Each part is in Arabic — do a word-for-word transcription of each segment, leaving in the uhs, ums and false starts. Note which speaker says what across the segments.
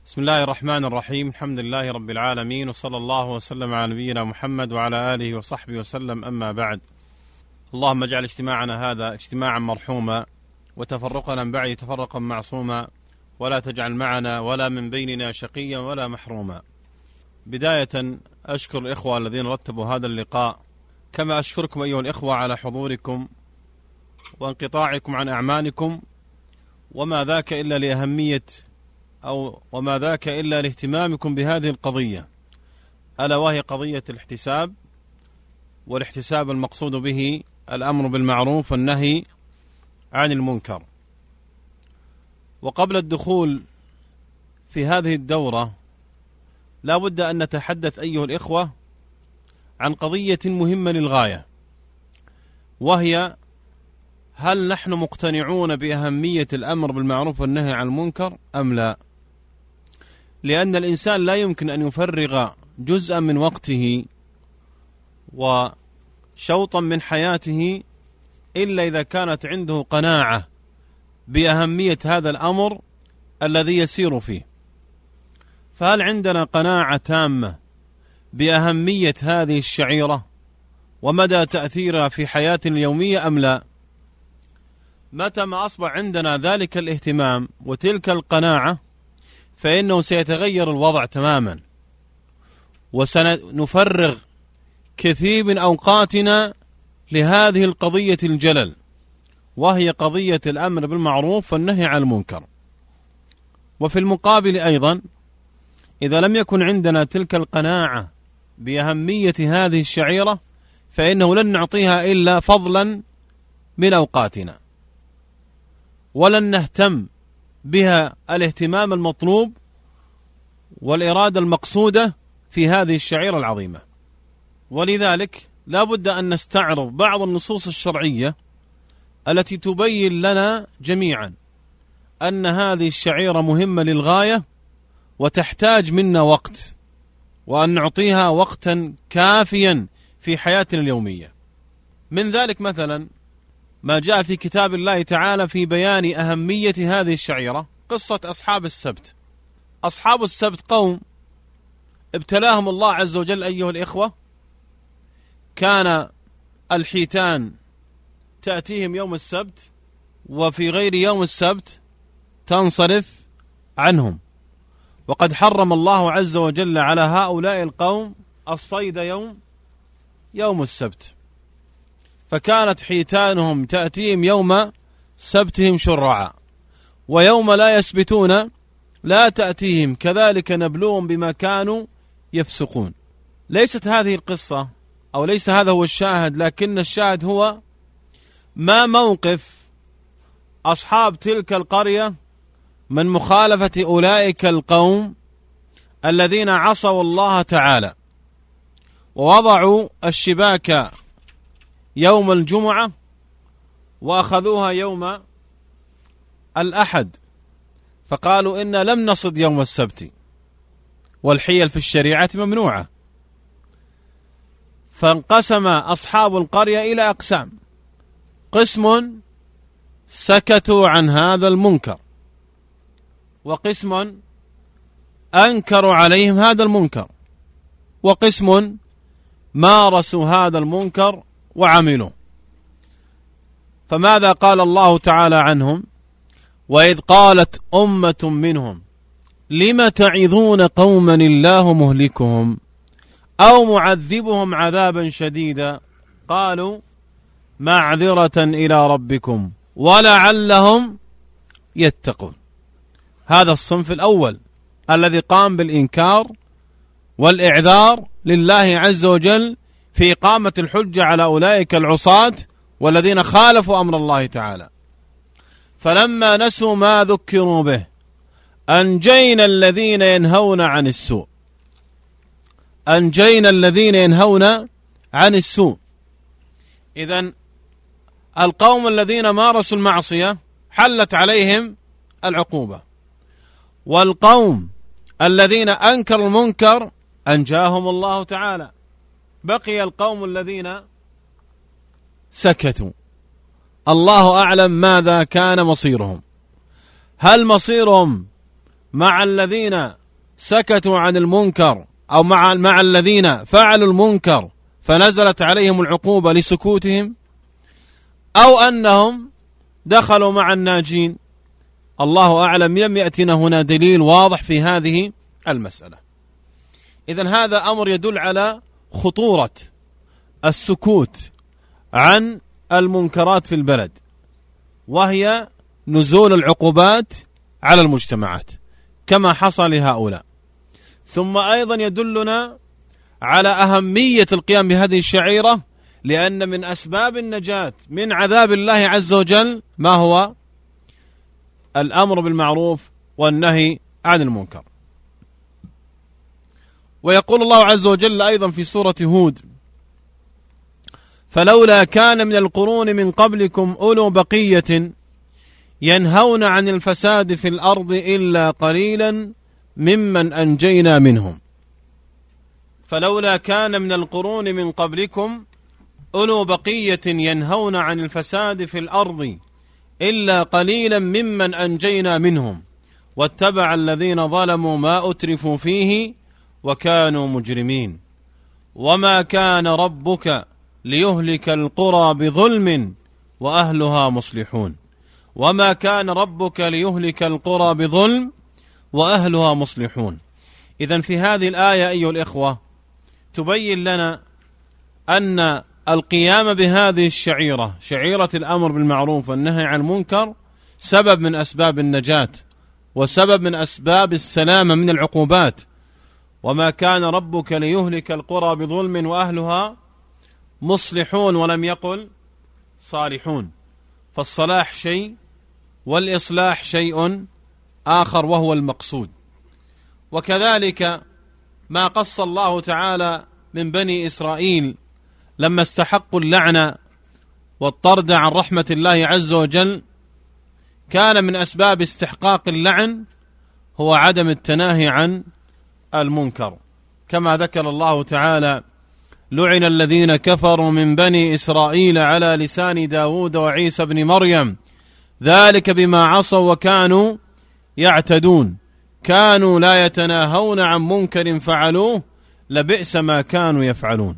Speaker 1: بسم الله الرحمن الرحيم. الحمد لله رب العالمين، وصلى الله وسلم على نبينا محمد وعلى آله وصحبه وسلم، أما بعد. اللهم اجعل اجتماعنا هذا اجتماعا مرحوما، وتفرقنا من بعد تفرقا معصوما، ولا تجعل معنا ولا من بيننا شقيا ولا محروما. بداية أشكر الإخوة الذين رتبوا هذا اللقاء، كما أشكركم أيها الإخوة على حضوركم وانقطاعكم عن أعمالكم، وما ذاك إلا لأهمية أو وما ذاك إلا لاهتمامكم بهذه القضية، ألا وهي قضية الاحتساب. والاحتساب المقصود به الأمر بالمعروف والنهي عن المنكر. وقبل الدخول في هذه الدورة لا بد أن نتحدث أيها الإخوة عن قضية مهمة للغاية، وهي: هل نحن مقتنعون بأهمية الأمر بالمعروف والنهي عن المنكر أم لا؟ لأن الإنسان لا يمكن أن يفرغ جزءا من وقته وشوطا من حياته إلا إذا كانت عنده قناعة بأهمية هذا الأمر الذي يسير فيه. فهل عندنا قناعة تامة بأهمية هذه الشعيرة ومدى تأثيرها في حياتنا اليومية أم لا؟ متى ما أصبح عندنا ذلك الاهتمام وتلك القناعة فإنه سيتغير الوضع تماما، وسنفرغ كثير من أوقاتنا لهذه القضية الجلل، وهي قضية الأمر بالمعروف والنهي عن المنكر. وفي المقابل أيضا، إذا لم يكن عندنا تلك القناعة بأهمية هذه الشعيرة فإنه لن نعطيها إلا فضلا من أوقاتنا، ولن نهتم بها الاهتمام المطلوب والإرادة المقصودة في هذه الشعيرة العظيمة. ولذلك لا بد أن نستعرض بعض النصوص الشرعية التي تبين لنا جميعا أن هذه الشعيرة مهمة للغاية وتحتاج منا وقت، وأن نعطيها وقتا كافيا في حياتنا اليومية. من ذلك مثلا ما جاء في كتاب الله تعالى في بيان أهمية هذه الشعيرة، قصة أصحاب السبت. أصحاب السبت قوم ابتلاهم الله عز وجل أيها الإخوة، كان الحيتان تأتيهم يوم السبت وفي غير يوم السبت تنصرف عنهم، وقد حرم الله عز وجل على هؤلاء القوم الصيد يوم يوم السبت، فكانت حيتانهم تأتيهم يوم سبتهم شرعا، ويوم لا يسبتون لا تأتيهم، كذلك نبلوهم بما كانوا يفسقون. ليست هذه القصة أو ليس هذا هو الشاهد، لكن الشاهد هو ما موقف أصحاب تلك القرية من مخالفة أولئك القوم الذين عصوا الله تعالى ووضعوا الشباك يوم الجمعة وأخذوها يوم الأحد، فقالوا إن لم نصد يوم السبت، والحيل في الشريعة ممنوعة. فانقسم أصحاب القرية إلى أقسام: قسم سكتوا عن هذا المنكر، وقسم أنكروا عليهم هذا المنكر، وقسم مارسوا هذا المنكر وعملوا. فماذا قال الله تعالى عنهم؟ وإذ قالت أمة منهم لم تعظون قوما الله مهلكهم أو معذبهم عذابا شديدا قالوا معذرة إلى ربكم ولعلهم يتقون. هذا الصنف الأول الذي قام بالإنكار والإعذار لله عز وجل في إقامة الحجة على أولئك العصاة والذين خالفوا أمر الله تعالى. فلما نسوا ما ذكروا به أنجينا الذين ينهون عن السوء أنجينا الذين ينهون عن السوء إذن القوم الذين مارسوا المعصية حلت عليهم العقوبة، والقوم الذين أنكروا المنكر أنجاهم الله تعالى. بقي القوم الذين سكتوا، الله أعلم ماذا كان مصيرهم. هل مصيرهم مع الذين سكتوا عن المنكر أو مع مع الذين فعلوا المنكر فنزلت عليهم العقوبة لسكوتهم، أو أنهم دخلوا مع الناجين؟ الله أعلم. لم يأتنا هنا دليل واضح في هذه المسألة. إذن هذا أمر يدل على خطورة السكوت عن المنكرات في البلد، وهي نزول العقوبات على المجتمعات كما حصل لهؤلاء. ثم أيضا يدلنا على أهمية القيام بهذه الشعيرة، لأن من أسباب النجاة من عذاب الله عز وجل ما هو؟ الأمر بالمعروف والنهي عن المنكر. ويقول الله عز وجل أيضا في سورة هود: فلولا كان من القرون من قبلكم أولو بقية ينهون عن الفساد في الأرض إلا قليلا ممن أنجينا منهم. فلولا كان من القرون من قبلكم أولو بقية ينهون عن الفساد في الأرض إلا قليلا ممن أنجينا منهم واتبع الذين ظلموا ما أترفوا فيه وكانوا مجرمين. وما كان ربك ليهلك القرى بظلم وأهلها مصلحون. وما كان ربك ليهلك القرى بظلم وأهلها مصلحون. إذن في هذه الآية أيها الإخوة تبين لنا أن القيام بهذه الشعيرة، شعيرة الأمر بالمعروف والنهي عن المنكر، سبب من أسباب النجاة وسبب من أسباب السلامة من العقوبات. وما كان ربك ليهلك القرى بظلم وأهلها مصلحون، ولم يقل صالحون، فالصلاح شيء والإصلاح شيء آخر وهو المقصود. وكذلك ما قص الله تعالى من بني إسرائيل لما استحقوا اللعنة والطرد عن رحمة الله عز وجل، كان من أسباب استحقاق اللعن هو عدم التناهي عن المنكر، كما ذكر الله تعالى: لعن الذين كفروا من بني إسرائيل على لسان داود وعيسى بن مريم ذلك بما عصوا وكانوا يعتدون كانوا لا يتناهون عن منكر فعلوه لبئس ما كانوا يفعلون.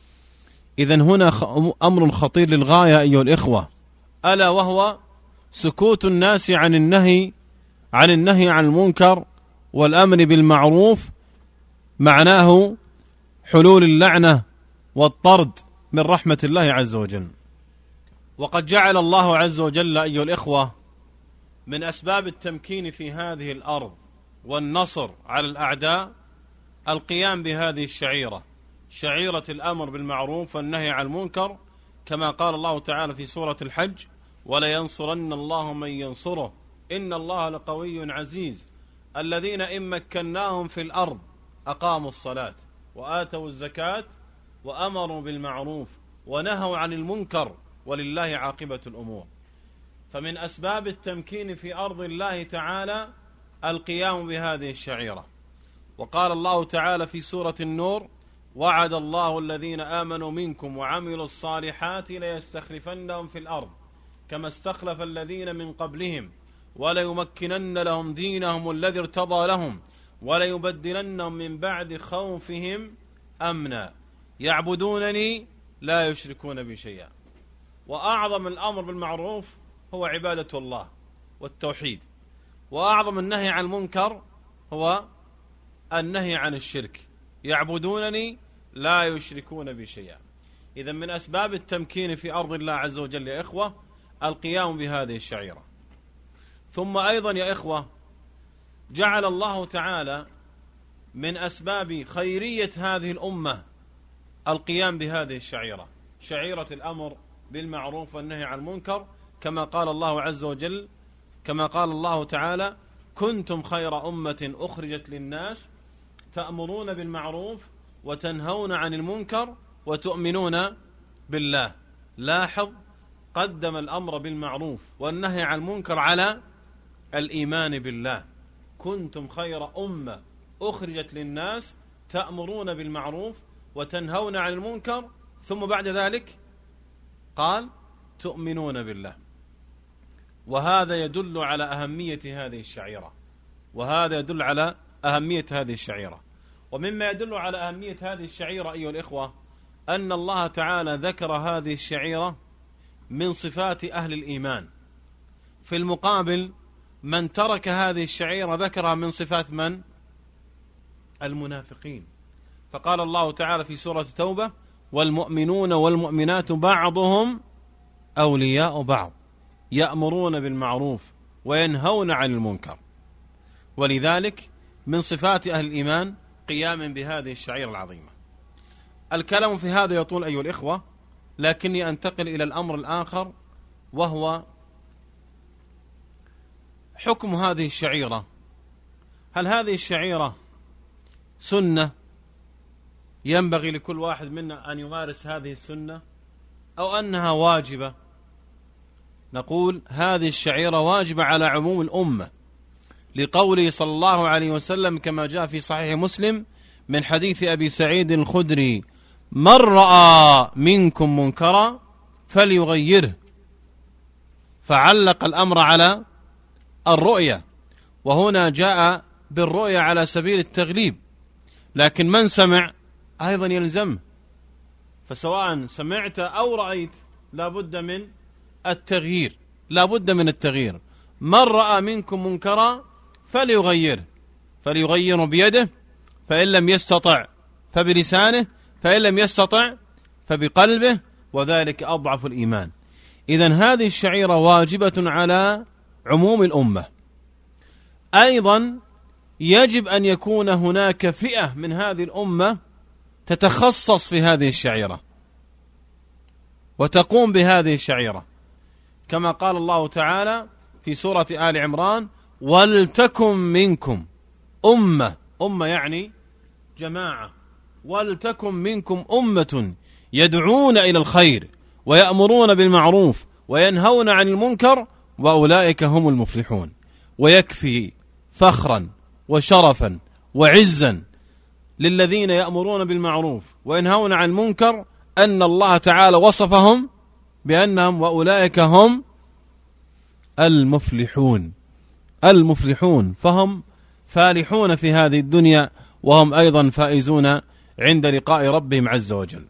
Speaker 1: إذن هنا أمر خطير للغاية أيها الإخوة، ألا وهو سكوت الناس عن النهي عن النهي عن المنكر والأمر بالمعروف، معناه حلول اللعنة والطرد من رحمة الله عز وجل. وقد جعل الله عز وجل أيها الإخوة من أسباب التمكين في هذه الأرض والنصر على الأعداء القيام بهذه الشعيرة، شعيرة الأمر بالمعروف والنهي عن المنكر، كما قال الله تعالى في سورة الحج: ولينصرن الله من ينصره إن الله لقوي عزيز الذين إن مكناهم في الأرض أقاموا الصلاة وآتوا الزكاة وأمروا بالمعروف ونهوا عن المنكر ولله عاقبة الأمور. فمن أسباب التمكين في أرض الله تعالى القيام بهذه الشعيرة. وقال الله تعالى في سورة النور: وعد الله الذين آمنوا منكم وعملوا الصالحات ليستخلفنهم في الأرض كما استخلف الذين من قبلهم وليمكنن لهم دينهم الذي ارتضى لهم وليبدلنهم من بعد خوفهم أمنا يعبدونني لا يشركون بي شيئا. وأعظم الأمر بالمعروف هو عبادة الله والتوحيد، وأعظم النهي عن المنكر هو النهي عن الشرك، يعبدونني لا يشركون بي شيئا. إذن من أسباب التمكين في أرض الله عز وجل يا إخوة القيام بهذه الشعيرة. ثم أيضا يا إخوة جعل الله تعالى من أسباب خيرية هذه الأمة القيام بهذه الشعيرة، شعيرة الأمر بالمعروف والنهي عن المنكر، كما قال الله عز وجل كما قال الله تعالى: كنتم خير أمة أخرجت للناس تأمرون بالمعروف وتنهون عن المنكر وتؤمنون بالله. لاحظ، قدم الأمر بالمعروف والنهي عن المنكر على الإيمان بالله. كنتم خير أمة أخرجت للناس تأمرون بالمعروف وتنهون عن المنكر، ثم بعد ذلك قال تؤمنون بالله. وهذا يدل على أهمية هذه الشعيرة، وهذا يدل على أهمية هذه الشعيرة. ومما يدل على أهمية هذه الشعيرة أيها الإخوة أن الله تعالى ذكر هذه الشعيرة من صفات أهل الإيمان. في المقابل من ترك هذه الشعيرة ذكرها من صفات من؟ المنافقين. فقال الله تعالى في سورة التوبة: والمؤمنون والمؤمنات بعضهم أولياء بعض يأمرون بالمعروف وينهون عن المنكر. ولذلك من صفات أهل الإيمان قيام بهذه الشعيرة العظيمة. الكلام في هذا يطول أيها الإخوة، لكني أنتقل إلى الأمر الآخر، وهو حكم هذه الشعيرة. هل هذه الشعيرة سنة ينبغي لكل واحد منا أن يمارس هذه السنة، أو أنها واجبة؟ نقول هذه الشعيرة واجبة على عموم الأمة، لقوله صلى الله عليه وسلم كما جاء في صحيح مسلم من حديث أبي سعيد الخدري: من رأى منكم منكرا فليغيره. فعلق الأمر على الرؤية، وهنا جاء بالرؤية على سبيل التغليب، لكن من سمع أيضا يلزم. فسواء سمعت أو رأيت لا بد من التغيير، لا بد من التغيير. من رأى منكم منكرا فليغيره، فليغيره بيده، فإن لم يستطع فبلسانه، فإن لم يستطع فبقلبه، وذلك أضعف الإيمان. إذن هذه الشعيرة واجبة على عموم الأمة. أيضا يجب أن يكون هناك فئة من هذه الأمة تتخصص في هذه الشعيرة وتقوم بهذه الشعيرة، كما قال الله تعالى في سورة آل عمران: ولتكن منكم أمة، أمة يعني جماعة، ولتكن منكم أمة يدعون إلى الخير ويأمرون بالمعروف وينهون عن المنكر وأولئك هم المفلحون. ويكفي فخرا وشرفا وعزا للذين يأمرون بالمعروف وينهون عن المنكر أن الله تعالى وصفهم بأنهم وأولئك هم المفلحون. المفلحون، فهم فالحون في هذه الدنيا، وهم أيضا فائزون عند لقاء ربهم عز وجل.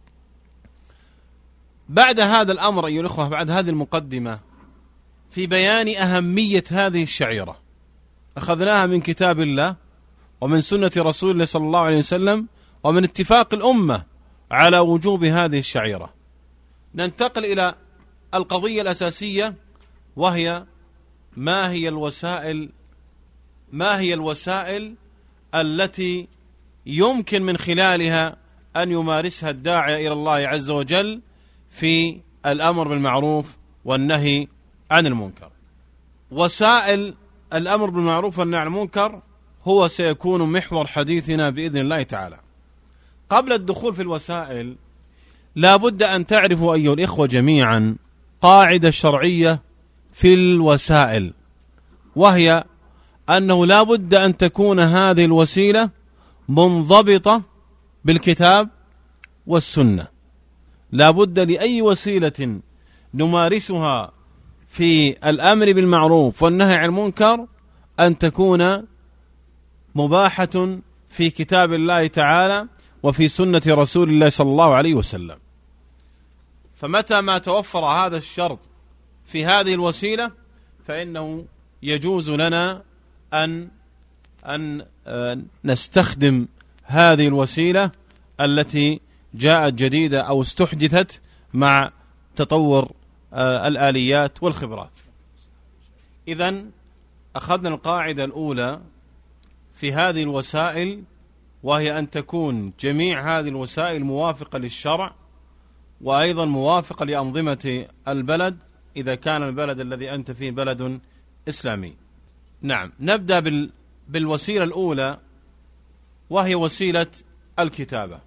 Speaker 1: بعد هذا الأمر أيها الأخوة، بعد هذه المقدمة في بيان أهمية هذه الشعيرة أخذناها من كتاب الله ومن سنة رسول الله صلى الله عليه وسلم ومن اتفاق الأمة على وجوب هذه الشعيرة، ننتقل إلى القضية الأساسية، وهي ما هي الوسائل ما هي الوسائل التي يمكن من خلالها أن يمارسها الداعية إلى الله عز وجل في الأمر بالمعروف والنهي عن المنكر. وسائل الأمر بالمعروف والنهي عن المنكر هو سيكون محور حديثنا بإذن الله تعالى. قبل الدخول في الوسائل لا بد أن تعرفوا أيها الإخوة جميعا قاعدة شرعية في الوسائل، وهي أنه لا بد أن تكون هذه الوسيلة منضبطة بالكتاب والسنة. لا بد لأي وسيلة نمارسها في الأمر بالمعروف والنهي عن المنكر أن تكون مباحة في كتاب الله تعالى وفي سنة رسول الله صلى الله عليه وسلم. فمتى ما توفر هذا الشرط في هذه الوسيلة فإنه يجوز لنا أن أن نستخدم هذه الوسيلة التي جاءت جديدة أو استحدثت مع تطور الآليات والخبرات. إذن أخذنا القاعدة الأولى في هذه الوسائل، وهي أن تكون جميع هذه الوسائل موافقة للشرع، وأيضا موافقة لأنظمة البلد إذا كان البلد الذي أنت فيه بلد إسلامي. نعم، نبدأ بال بالوسيلة الأولى، وهي وسيلة الكتابة.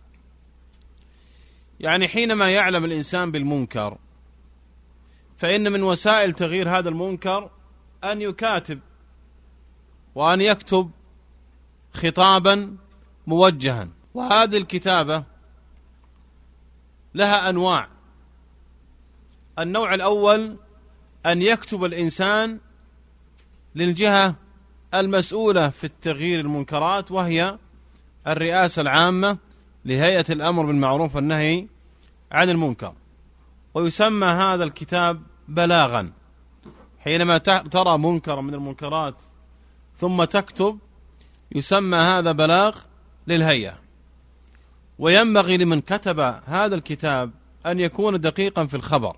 Speaker 1: يعني حينما يعلم الإنسان بالمنكر فإن من وسائل تغيير هذا المنكر أن يكاتب وأن يكتب خطابا موجها. وهذه الكتابة لها أنواع. النوع الأول أن يكتب الإنسان للجهة المسؤولة في التغيير المنكرات، وهي الرئاسة العامة لهيئة الأمر بالمعروف والنهي عن المنكر. ويسمى هذا الكتاب بلاغا. حينما ترى منكر من المنكرات ثم تكتب يسمى هذا بلاغ للهيئة. وينبغي لمن كتب هذا الكتاب أن يكون دقيقا في الخبر،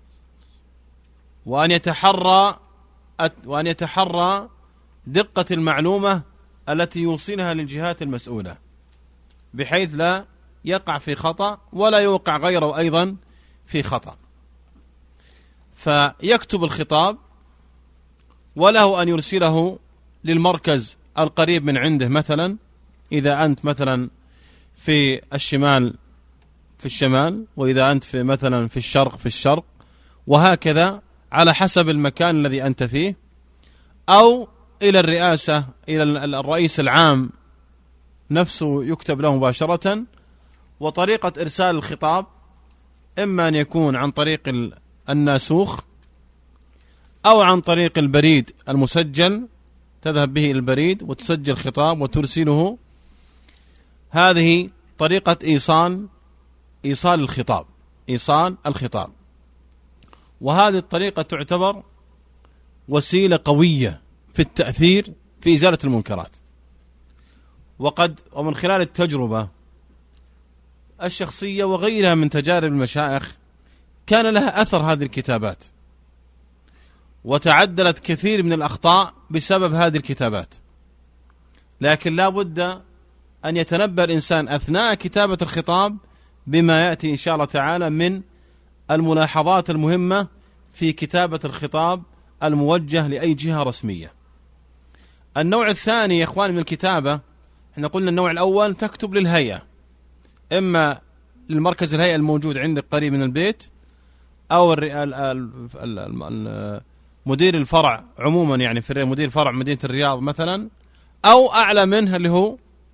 Speaker 1: وأن يتحرى وأن يتحرى دقة المعلومة التي يوصلها للجهات المسؤولة، بحيث لا يقع في خطأ ولا يوقع غيره أيضا في خطأ. فيكتب الخطاب، وله أن يرسله للمركز القريب من عنده، مثلا إذا أنت مثلا في الشمال في الشمال، وإذا أنت في مثلا في الشرق في الشرق، وهكذا على حسب المكان الذي أنت فيه، أو إلى الرئاسة، إلى الرئيس العام نفسه يكتب له مباشرة. وطريقة إرسال الخطاب إما أن يكون عن طريق الناسوخ أو عن طريق البريد المسجل، تذهب به إلى البريد وتسجل خطاب وترسله. هذه طريقة إيصال إيصال الخطاب إيصال الخطاب وهذه الطريقة تعتبر وسيلة قوية في التأثير في إزالة المنكرات. وقد ومن خلال التجربة الشخصية وغيرها من تجارب المشايخ كان لها أثر هذه الكتابات، وتعدلت كثير من الأخطاء بسبب هذه الكتابات. لكن لا بد أن يتنبه الإنسان أثناء كتابة الخطاب بما يأتي إن شاء الله تعالى من الملاحظات المهمة في كتابة الخطاب الموجه لأي جهة رسمية. النوع الثاني يا إخوان من الكتابة، احنا قلنا النوع الأول تكتب للهيئة، إما للمركز الهيئة الموجود عندك قريب من البيت، أو مدير الفرع عموما، يعني في مدير الفرع مدينة الرياض مثلا، أو أعلى منها اللي هو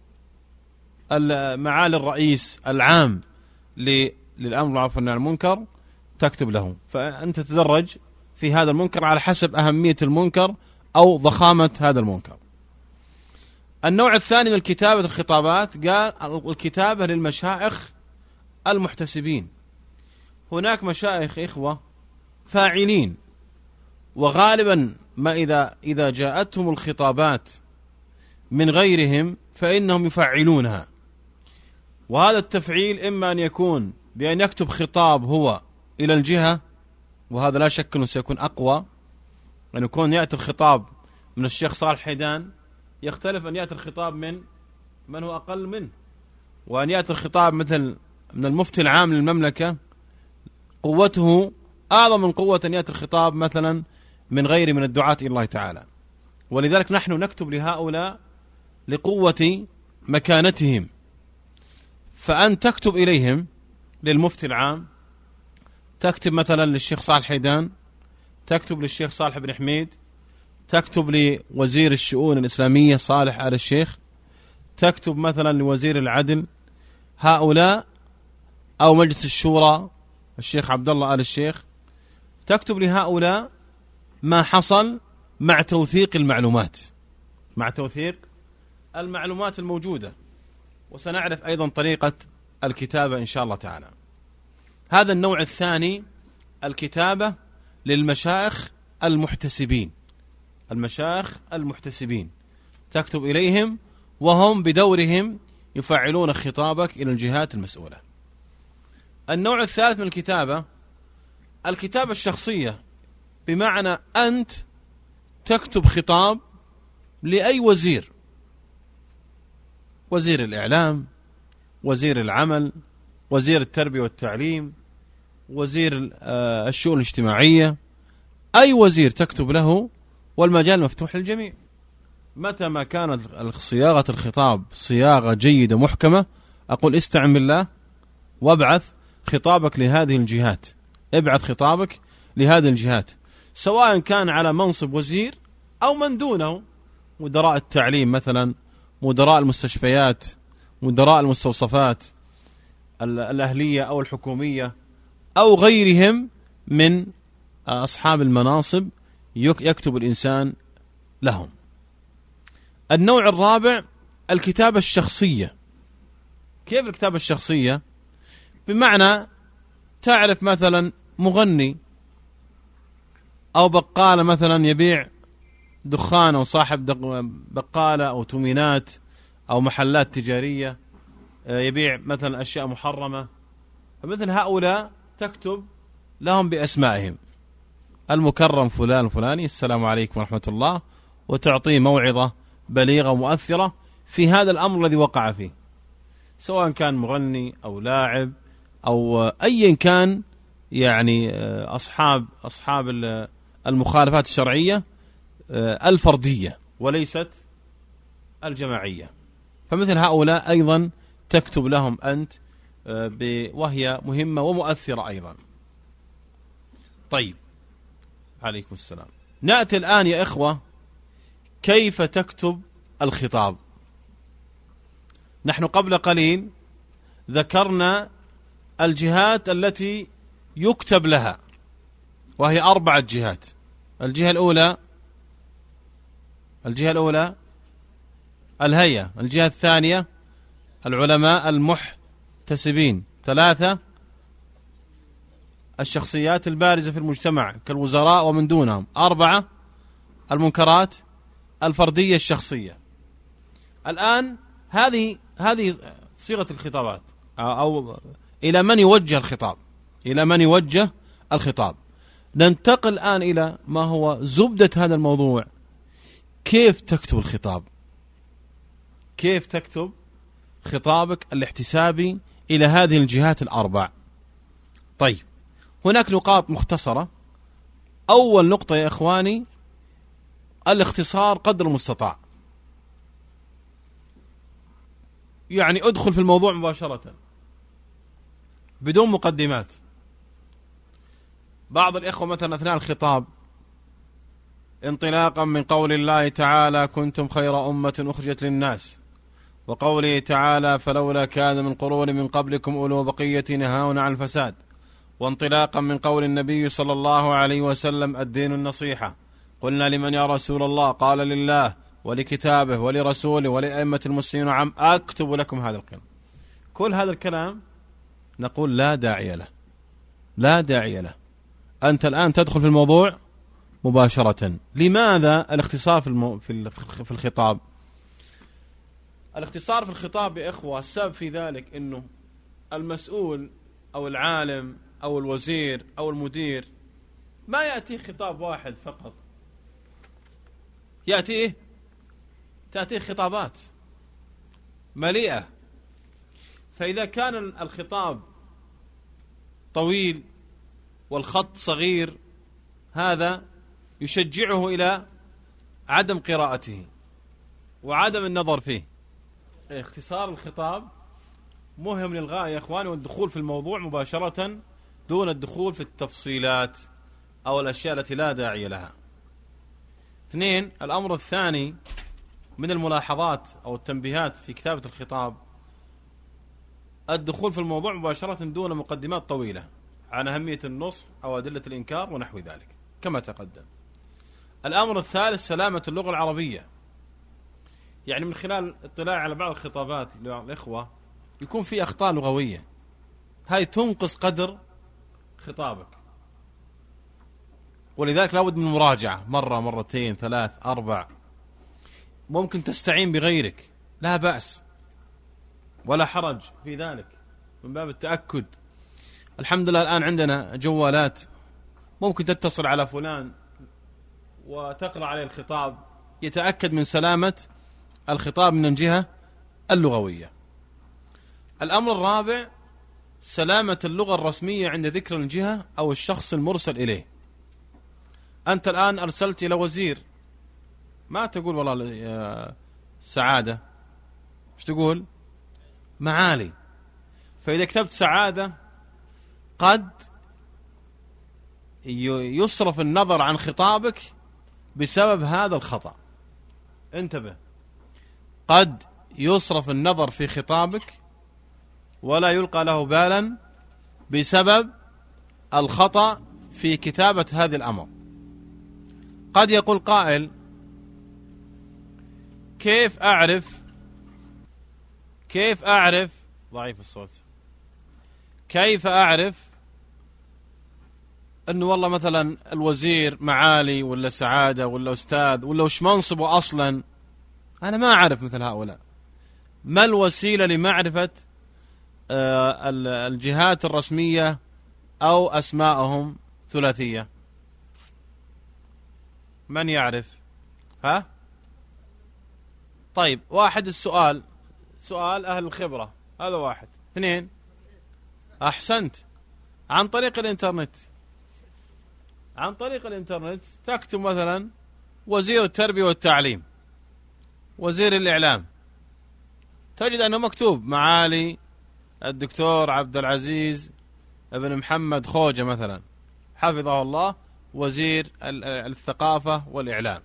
Speaker 1: معالي الرئيس العام للأمر بالمعروف والنهي عن المنكر، تكتب له. فأنت تدرج في هذا المنكر على حسب أهمية المنكر أو ضخامة هذا المنكر. النوع الثاني من كتابة الخطابات قال الكتابة للمشايخ المحتسبين. هناك مشايخ إخوة فاعلين، وغالبا ما إذا إذا جاءتهم الخطابات من غيرهم فإنهم يفعلونها. وهذا التفعيل إما أن يكون بأن يكتب خطاب هو إلى الجهة، وهذا لا شك أنه سيكون أقوى، أن يكون يأتي الخطاب من الشيخ صالح حيدان يختلف أن يأتي الخطاب من من هو أقل منه، وأن يأتي الخطاب مثل من المفتي العام للمملكة قوته أعظم من قوة أن يأتي الخطاب مثلا من غير من الدعاة إلى الله تعالى. ولذلك نحن نكتب لهؤلاء لقوة مكانتهم. فأن تكتب إليهم للمفتي العام، تكتب مثلا للشيخ صالح حيدان، تكتب للشيخ صالح بن حميد، تكتب لوزير الشؤون الإسلامية صالح آل الشيخ، تكتب مثلا لوزير العدل هؤلاء، أو مجلس الشورى الشيخ عبد الله آل الشيخ، تكتب لهؤلاء ما حصل مع توثيق المعلومات مع توثيق المعلومات الموجودة. وسنعرف أيضا طريقة الكتابة إن شاء الله تعالى. هذا النوع الثاني، الكتابة للمشايخ المحتسبين. المشايخ المحتسبين تكتب إليهم، وهم بدورهم يفعلون خطابك إلى الجهات المسؤولة. النوع الثالث من الكتابة الكتابة الشخصية، بمعنى أنت تكتب خطاب لأي وزير، وزير الإعلام، وزير العمل، وزير التربية والتعليم، وزير الشؤون الاجتماعية، أي وزير تكتب له، والمجال مفتوح للجميع. متى ما كانت صياغة الخطاب صياغة جيدة محكمة، أقول استعن بالله وابعث خطابك لهذه الجهات، ابعث خطابك لهذه الجهات، سواء كان على منصب وزير أو من دونه، مدراء التعليم مثلا، مدراء المستشفيات، مدراء المستوصفات الأهلية أو الحكومية، أو غيرهم من أصحاب المناصب يكتب الإنسان لهم. النوع الرابع الكتابة الشخصية. كيف الكتابة الشخصية؟ بمعنى تعرف مثلا مغني أو بقالة مثلا يبيع دخان، أو صاحب بقالة أو تومينات أو محلات تجارية يبيع مثلا أشياء محرمة، فمثل هؤلاء تكتب لهم بأسمائهم: المكرم فلان فلاني، السلام عليكم ورحمة الله، وتعطيه موعظة بليغة ومؤثرة في هذا الأمر الذي وقع فيه، سواء كان مغني أو لاعب أو أيا كان، يعني أصحاب أصحاب المخالفات الشرعية الفردية وليست الجماعية. فمثل هؤلاء أيضا تكتب لهم أنت، وهي مهمة ومؤثرة أيضا. طيب، عليكم السلام. نأتي الآن يا إخوة كيف تكتب الخطاب. نحن قبل قليل ذكرنا الجهات التي يكتب لها، وهي أربعة جهات. الجهة الأولى الجهة الأولى الهيئة، الجهة الثانية العلماء المحتسبين، ثلاثة الشخصيات البارزة في المجتمع كالوزراء ومن دونهم، أربعة المنكرات الفردية الشخصية. الآن هذه هذه صيغة الخطابات، أو إلى من يوجه الخطاب، إلى من يوجه الخطاب. ننتقل الآن إلى ما هو زبدة هذا الموضوع: كيف تكتب الخطاب، كيف تكتب خطابك الاحتسابي إلى هذه الجهات الأربع. طيب، هناك نقاط مختصرة. أول نقطة يا إخواني الاختصار قدر المستطاع، يعني أدخل في الموضوع مباشرة بدون مقدمات. بعض الإخوة مثلا أثناء الخطاب انطلاقا من قول الله تعالى: كنتم خير أمة أخرجت للناس، وقوله تعالى: فلولا كان من قرون من قبلكم أولو بقية ينهون عن الفساد، وانطلاقا من قول النبي صلى الله عليه وسلم: الدين النصيحة. قلنا: لمن يا رسول الله؟ قال: لله ولكتابه ولرسوله ولأئمة المسلمين وعم أكتب لكم هذا الكلام. كل هذا الكلام نقول لا داعي له، لا داعي له. أنت الآن تدخل في الموضوع مباشرة. لماذا الاختصار في المو... في في الخطاب؟ الاختصار في الخطاب يا إخوة السبب في ذلك إنه المسؤول أو العالم أو الوزير أو المدير ما يأتيه خطاب واحد فقط، يأتيه تأتيه خطابات مليئة. فإذا كان الخطاب طويل والخط صغير، هذا يشجعه إلى عدم قراءته وعدم النظر فيه. اختصار الخطاب مهم للغاية يا إخواني، والدخول في الموضوع مباشرة دون الدخول في التفصيلات أو الأشياء التي لا داعي لها. اثنين، الأمر الثاني من الملاحظات أو التنبيهات في كتابة الخطاب الدخول في الموضوع مباشرة دون مقدمات طويلة عن أهمية النصح أو أدلة الإنكار ونحو ذلك كما تقدم. الأمر الثالث سلامة اللغة العربية، يعني من خلال اطلاع على بعض الخطابات للإخوة يكون في أخطاء لغوية، هاي تنقص قدر خطابك، ولذلك لابد من مراجعة مرة مرتين ثلاث أربع. ممكن تستعين بغيرك، لا بأس ولا حرج في ذلك من باب التأكد. الحمد لله الآن عندنا جوالات، ممكن تتصل على فلان وتقرأ عليه الخطاب، يتأكد من سلامة الخطاب من الجهة اللغوية. الأمر الرابع سلامة اللغة الرسمية عند ذكر الجهة أو الشخص المرسل إليه. أنت الآن أرسلت إلى وزير، ما تقول والله يا سعادة، مش تقول معالي. فإذا كتبت سعادة قد يصرف النظر عن خطابك بسبب هذا الخطأ. انتبه، قد يصرف النظر في خطابك ولا يلقى له بالا بسبب الخطأ في كتابة هذا الأمر. قد يقول قائل: كيف أعرف كيف أعرف ضعيف الصوت كيف أعرف أنه والله مثلا الوزير معالي ولا سعادة ولا أستاذ ولا وش منصبه أصلا؟ أنا ما أعرف مثل هؤلاء. ما الوسيلة لمعرفة الجهات الرسمية أو أسماءهم ثلاثية؟ من يعرف؟ ها؟ طيب، واحد السؤال سؤال أهل الخبرة، هذا واحد. اثنين، أحسنت، عن طريق الإنترنت. عن طريق الإنترنت تكتب مثلا وزير التربية والتعليم، وزير الإعلام، تجد أنه مكتوب معالي الدكتور عبد العزيز ابن محمد خوجة مثلا حفظه الله وزير الثقافة والإعلام.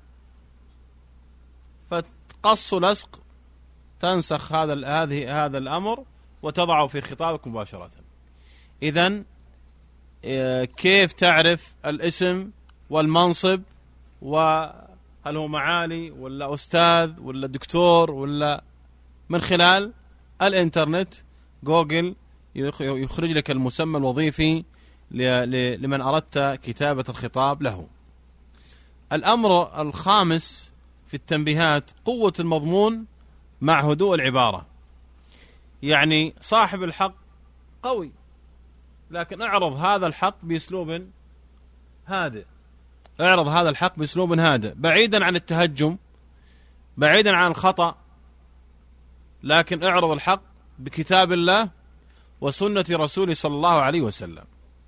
Speaker 1: فتقص لصق تنسخ هذا هذه هذا الأمر وتضعه في خطابك مباشرة. إذن كيف تعرف الاسم والمنصب، وهل هو معالي ولا أستاذ ولا دكتور ولا؟ من خلال الإنترنت، جوجل يخرج لك المسمى الوظيفي لمن أردت كتابة الخطاب له. الأمر الخامس في التنبيهات قوة المضمون مع هدوء العبارة. يعني صاحب الحق قوي، لكن اعرض هذا الحق بأسلوب هادئ، اعرض هذا الحق بأسلوب هادئ، بعيدا عن التهجم، بعيدا عن الخطأ، لكن اعرض الحق بكتاب الله وسنة رسوله صلى الله عليه وسلم.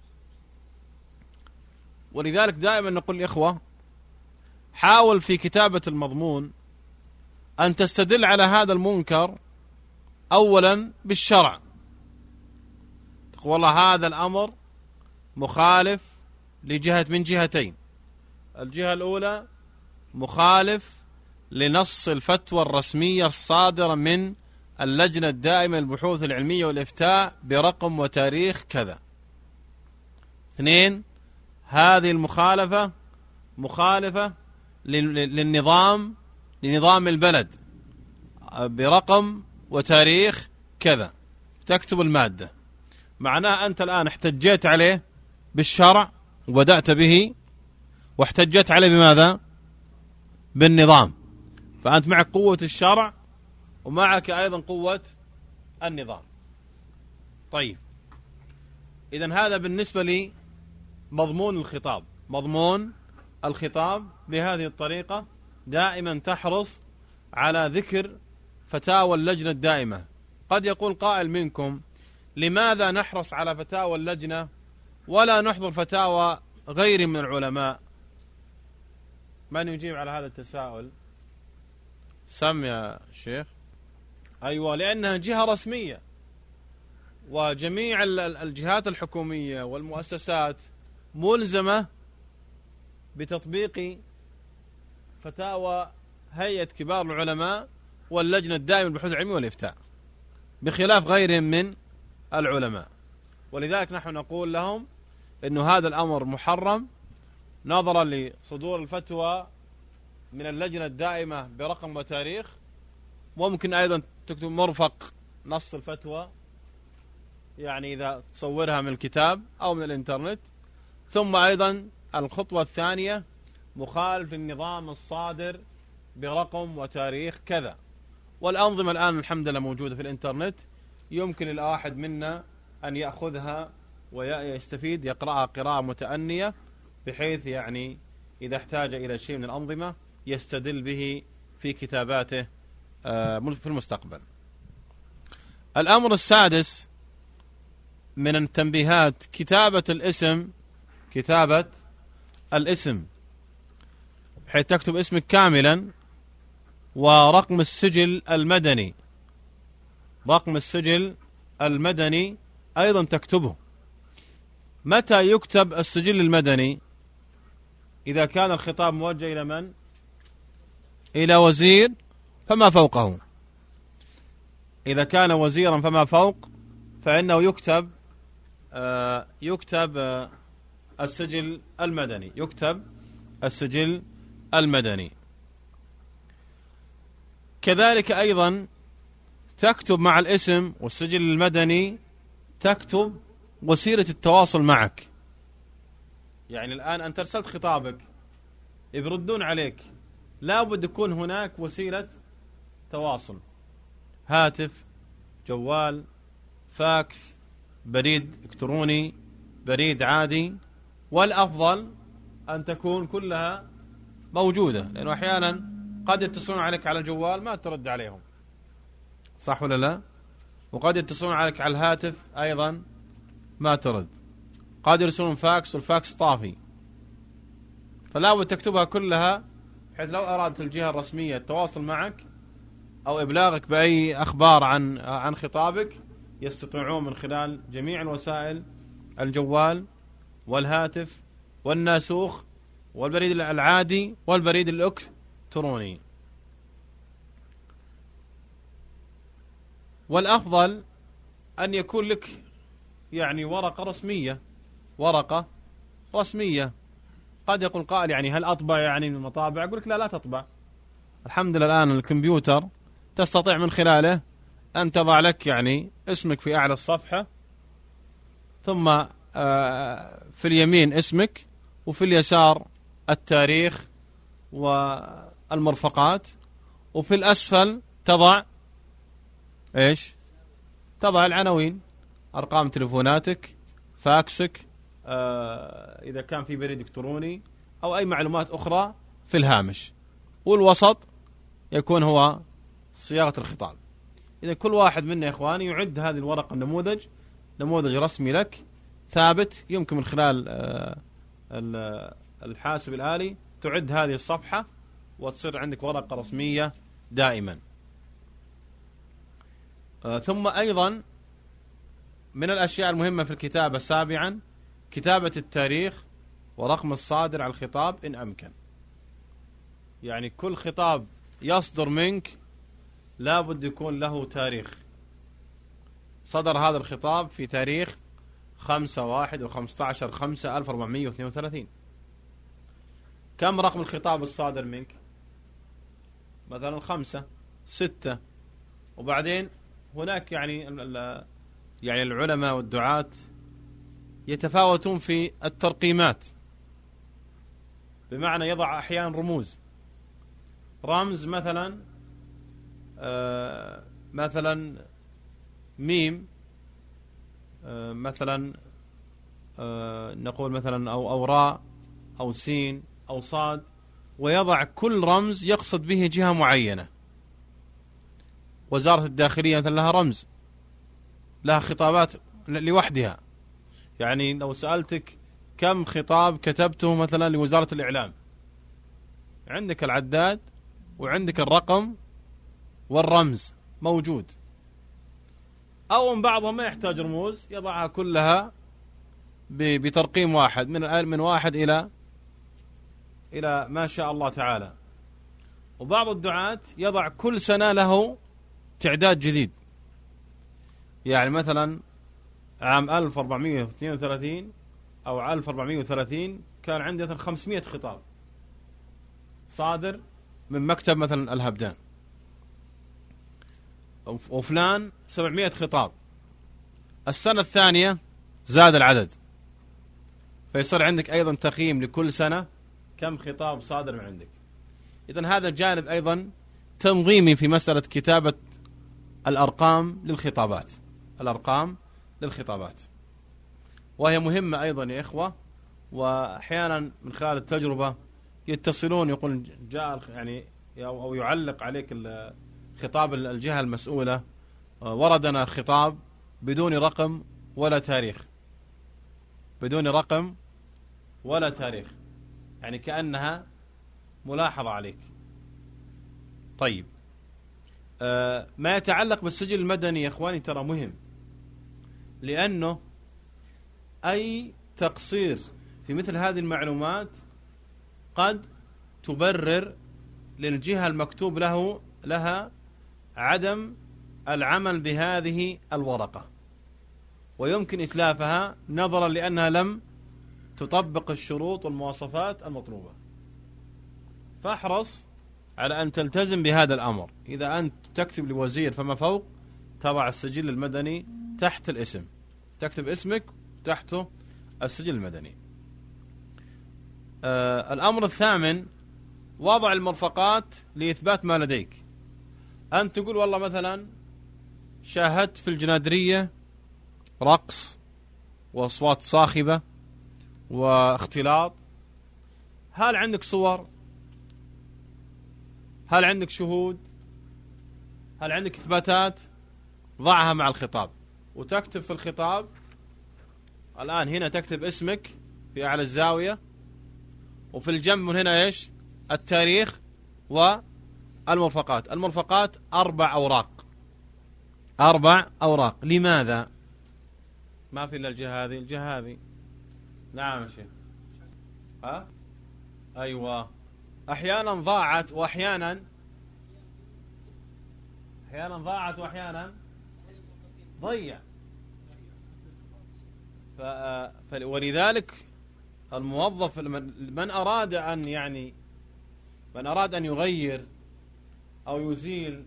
Speaker 1: ولذلك دائما نقول للإخوة، حاول في كتابة المضمون أن تستدل على هذا المنكر أولا بالشرع. تقول والله هذا الأمر مخالف لجهة من جهتين. الجهة الأولى مخالف لنص الفتوى الرسمية الصادرة من اللجنة الدائمة للبحوث العلمية والإفتاء برقم وتاريخ كذا. اثنين، هذه المخالفة مخالفة للنظام لنظام البلد برقم وتاريخ كذا. تكتب المادة، معناه أنت الآن احتجيت عليه بالشرع وبدأت به، واحتجت عليه بماذا؟ بالنظام. فأنت معك قوة الشرع ومعك أيضا قوة النظام. طيب، إذن هذا بالنسبة لي مضمون الخطاب. مضمون الخطاب بهذه الطريقة، دائما تحرص على ذكر فتاوى اللجنة الدائمة. قد يقول قائل منكم: لماذا نحرص على فتاوى اللجنة ولا نحضر فتاوى غير من العلماء؟ من يجيب على هذا التساؤل؟ سم يا شيخ. أيوة، لأنها جهة رسمية، وجميع الجهات الحكومية والمؤسسات ملزمة بتطبيق فتاوى هيئة كبار العلماء واللجنة الدائمة للبحوث العلمية والإفتاء، بخلاف غيرهم من العلماء. ولذلك نحن نقول لهم إنه هذا الأمر محرم نظرا لصدور الفتوى من اللجنة الدائمة برقم وتاريخ. ممكن أيضا تكتب مرفق نص الفتوى، يعني إذا تصورها من الكتاب أو من الإنترنت. ثم أيضا الخطوة الثانية مخالف للنظام الصادر برقم وتاريخ كذا. والأنظمة الآن الحمد لله موجودة في الإنترنت، يمكن الواحد منا أن يأخذها ويستفيد، يقرأها قراءة متأنية، بحيث يعني إذا احتاج إلى شيء من الأنظمة يستدل به في كتاباته في المستقبل. الأمر السادس من التنبيهات كتابة الاسم. كتابة الاسم بحيث تكتب اسمك كاملا ورقم السجل المدني. رقم السجل المدني أيضا تكتبه. متى يكتب السجل المدني؟ إذا كان الخطاب موجه إلى من؟ إلى وزير فما فوقه. إذا كان وزيرا فما فوق فإنه يكتب آه يكتب آه السجل المدني يكتب السجل المدني. كذلك أيضا تكتب مع الاسم والسجل المدني، تكتب وسيلة التواصل معك. يعني الآن أنت أرسلت خطابك، يردون عليك، لا بد يكون هناك وسيلة تواصل، هاتف، جوال، فاكس، بريد إلكتروني، بريد عادي، والأفضل أن تكون كلها موجودة، لأنه أحيانا قد يتصلون عليك على الجوال ما ترد عليهم، صح ولا لا؟ وقد يتصلون عليك على الهاتف أيضا ما ترد، قد يرسلون فاكس والفاكس طافي. فلا بد تكتبها كلها، بحيث لو أرادت الجهة الرسمية التواصل معك أو إبلاغك بأي أخبار عن عن خطابك يستطيعون من خلال جميع الوسائل، الجوال والهاتف والناسوخ والبريد العادي والبريد الإلكتروني. والأفضل أن يكون لك يعني ورقة رسمية، ورقة رسمية. قد يقول قائل يعني هل أطبع يعني من المطابع؟ أقول لك لا، لا تطبع. الحمد لله الآن الكمبيوتر تستطيع من خلاله أن تضع لك يعني اسمك في أعلى الصفحة، ثم في اليمين اسمك، وفي اليسار التاريخ والمرفقات، وفي الأسفل تضع إيش؟ تضع العناوين، أرقام تلفوناتك، فاكسك، آه إذا كان في بريد إلكتروني أو أي معلومات أخرى في الهامش، والوسط يكون هو صياغة الخطاب. إذا كل واحد منا يا إخواني يعد هذه الورقة النموذج، نموذج رسمي لك ثابت، يمكن من خلال آه الحاسب الآلي تعد هذه الصفحة وتصير عندك ورقة رسمية دائما. آه ثم أيضا من الأشياء المهمة في الكتابة سابعا كتابة التاريخ ورقم الصادر على الخطاب إن أمكن. يعني كل خطاب يصدر منك لا بد يكون له تاريخ. صدر هذا الخطاب في تاريخ خمسة واحد وخمسة عشر خمسة ألف وأربعمائة واثنين وثلاثين. كم رقم الخطاب الصادر منك؟ مثلا خمسة، ستة. وبعدين هناك يعني يعني العلماء والدعاة يتفاوتون في الترقيمات، بمعنى يضع أحيانا رموز، رمز مثلا آه مثلا ميم، آه مثلا آه نقول مثلا أو أو راء أو سين أو صاد، ويضع كل رمز يقصد به جهة معينة. وزارة الداخلية مثلا لها رمز، لها خطابات لوحدها. يعني لو سألتك كم خطاب كتبته مثلا لوزارة الإعلام، عندك العداد وعندك الرقم والرمز موجود. أو من بعضهم ما يحتاج رموز، يضعها كلها بترقيم واحد، من من واحد إلى إلى ما شاء الله تعالى. وبعض الدعاة يضع كل سنة له تعداد جديد، يعني مثلا عام ألف وأربعمائة واثنين وثلاثين أو ألف وأربعمائة وثلاثين كان عندي مثلا خمسمائة خطاب صادر من مكتب مثلا الهبدان، وفلان سبعمائة خطاب. السنة الثانية زاد العدد، فيصير عندك أيضا تقييم لكل سنة كم خطاب صادر من عندك. إذن هذا جانب أيضا تنظيمي في مسألة كتابة الأرقام للخطابات، الأرقام للخطابات، وهي مهمة أيضا يا إخوة. وأحيانا من خلال التجربة يتصلون يقول جاء يعني أو يعلق عليك خطاب الجهة المسؤولة، وردنا خطاب بدون رقم ولا تاريخ، بدون رقم ولا تاريخ، يعني كأنها ملاحظة عليك. طيب آه ما يتعلق بالسجل المدني يا إخواني ترى مهم، لأنه أي تقصير في مثل هذه المعلومات قد تبرر للجهة المكتوب له لها عدم العمل بهذه الورقة، ويمكن إتلافها نظرا لأنها لم تطبق الشروط والمواصفات المطلوبة. فاحرص على أن تلتزم بهذا الأمر. إذا أنت تكتب لوزير فما فوق، تضع السجل المدني تحت الاسم، تكتب اسمك تحته السجل المدني. آه الأمر الثامن وضع المرفقات لإثبات ما لديك. أنت تقول والله مثلا شاهدت في الجنادرية رقص وأصوات صاخبة واختلاط، هل عندك صور؟ هل عندك شهود؟ هل عندك إثباتات؟ ضعها مع الخطاب، وتكتب في الخطاب الآن هنا تكتب اسمك في أعلى الزاوية، وفي الجنب من هنا إيش؟ التاريخ والمرفقات. المرفقات أربع أوراق، أربع أوراق. لماذا؟ ما في إلا الجهة هذه، الجهة هذه. نعم يا شيخ. ها؟ أيوة. أحيانا ضاعت وأحيانا أحيانا ضاعت وأحيانا ضيع. ف... ف... ولذلك الموظف من... من أراد أن يعني من أراد أن يغير أو يزيل،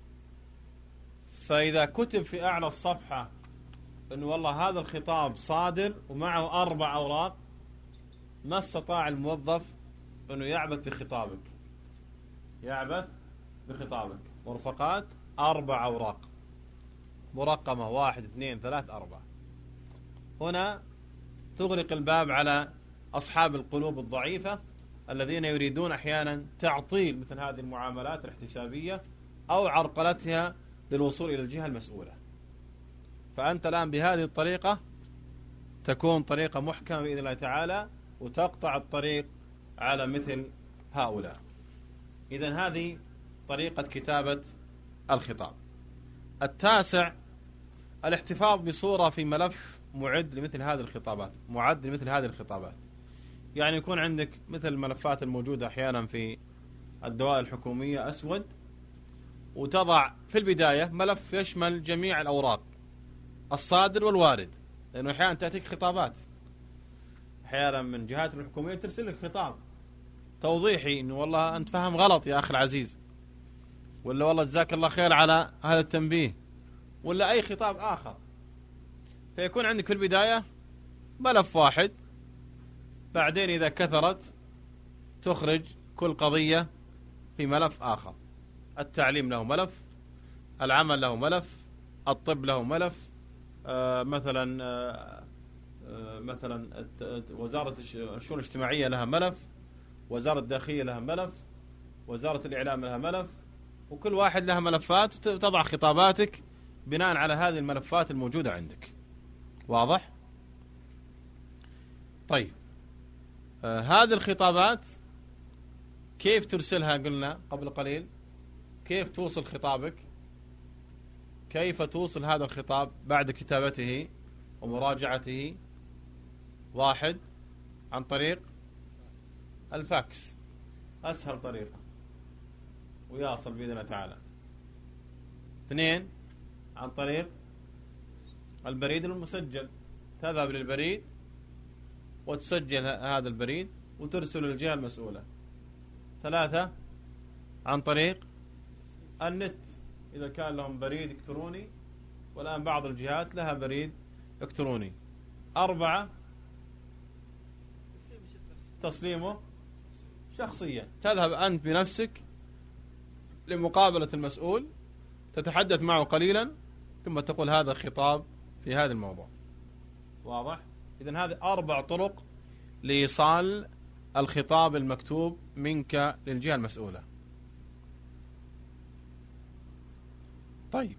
Speaker 1: فإذا كتب في أعلى الصفحة أنه والله هذا الخطاب صادر ومعه أربع أوراق، ما استطاع الموظف أنه يعبث بخطابك، يعبث بخطابك. مرفقات أربع أوراق مرقمة، واحد اثنين ثلاث أربعة. هنا تغلق الباب على أصحاب القلوب الضعيفة الذين يريدون أحيانا تعطيل مثل هذه المعاملات الاحتسابية أو عرقلتها للوصول إلى الجهة المسؤولة. فأنت الآن بهذه الطريقة تكون طريقة محكمة بإذن الله تعالى، وتقطع الطريق على مثل هؤلاء. إذن هذه طريقة كتابة الخطاب. التاسع الاحتفاظ بصورة في ملف معد لمثل هذه الخطابات، معد لمثل هذه الخطابات. يعني يكون عندك مثل الملفات الموجودة أحيانا في الدوائر الحكومية أسود، وتضع في البداية ملف يشمل جميع الأوراق الصادر والوارد، لأنه أحيانا تأتيك خطابات أحيانا من جهات الحكومية ترسل لك خطاب توضيحي إنه والله أنت فهم غلط يا أخي العزيز، ولا والله جزاك الله خير على هذا التنبيه، ولا أي خطاب آخر. فيكون عندك في البداية ملف واحد، بعدين إذا كثرت تخرج كل قضية في ملف آخر. التعليم له ملف، العمل له ملف، الطب له ملف، آه مثلا آه آه مثلا وزارة الشؤون الاجتماعية لها ملف، وزارة الداخلية لها ملف، وزارة الإعلام لها ملف، وكل واحد لها ملفات، وتضع خطاباتك بناء على هذه الملفات الموجودة عندك. واضح؟ طيب، آه هذه الخطابات كيف ترسلها؟ قلنا قبل قليل كيف توصل خطابك، كيف توصل هذا الخطاب بعد كتابته ومراجعته. واحد، عن طريق الفاكس، أسهل طريقة ويصل بإذن الله تعالى. اثنين، عن طريق البريد المسجل، تذهب للبريد وتسجل هذا البريد وترسل للجهة المسؤولة. ثلاثة، عن طريق النت إذا كان لهم بريد إلكتروني، والآن بعض الجهات لها بريد إلكتروني. أربعة، تسليمه شخصيا، تذهب أنت بنفسك لمقابلة المسؤول، تتحدث معه قليلا، ثم تقول هذا خطاب في هذا الموضوع. واضح؟ إذن هذه أربع طرق لإيصال الخطاب المكتوب منك للجهة المسؤولة. طيب،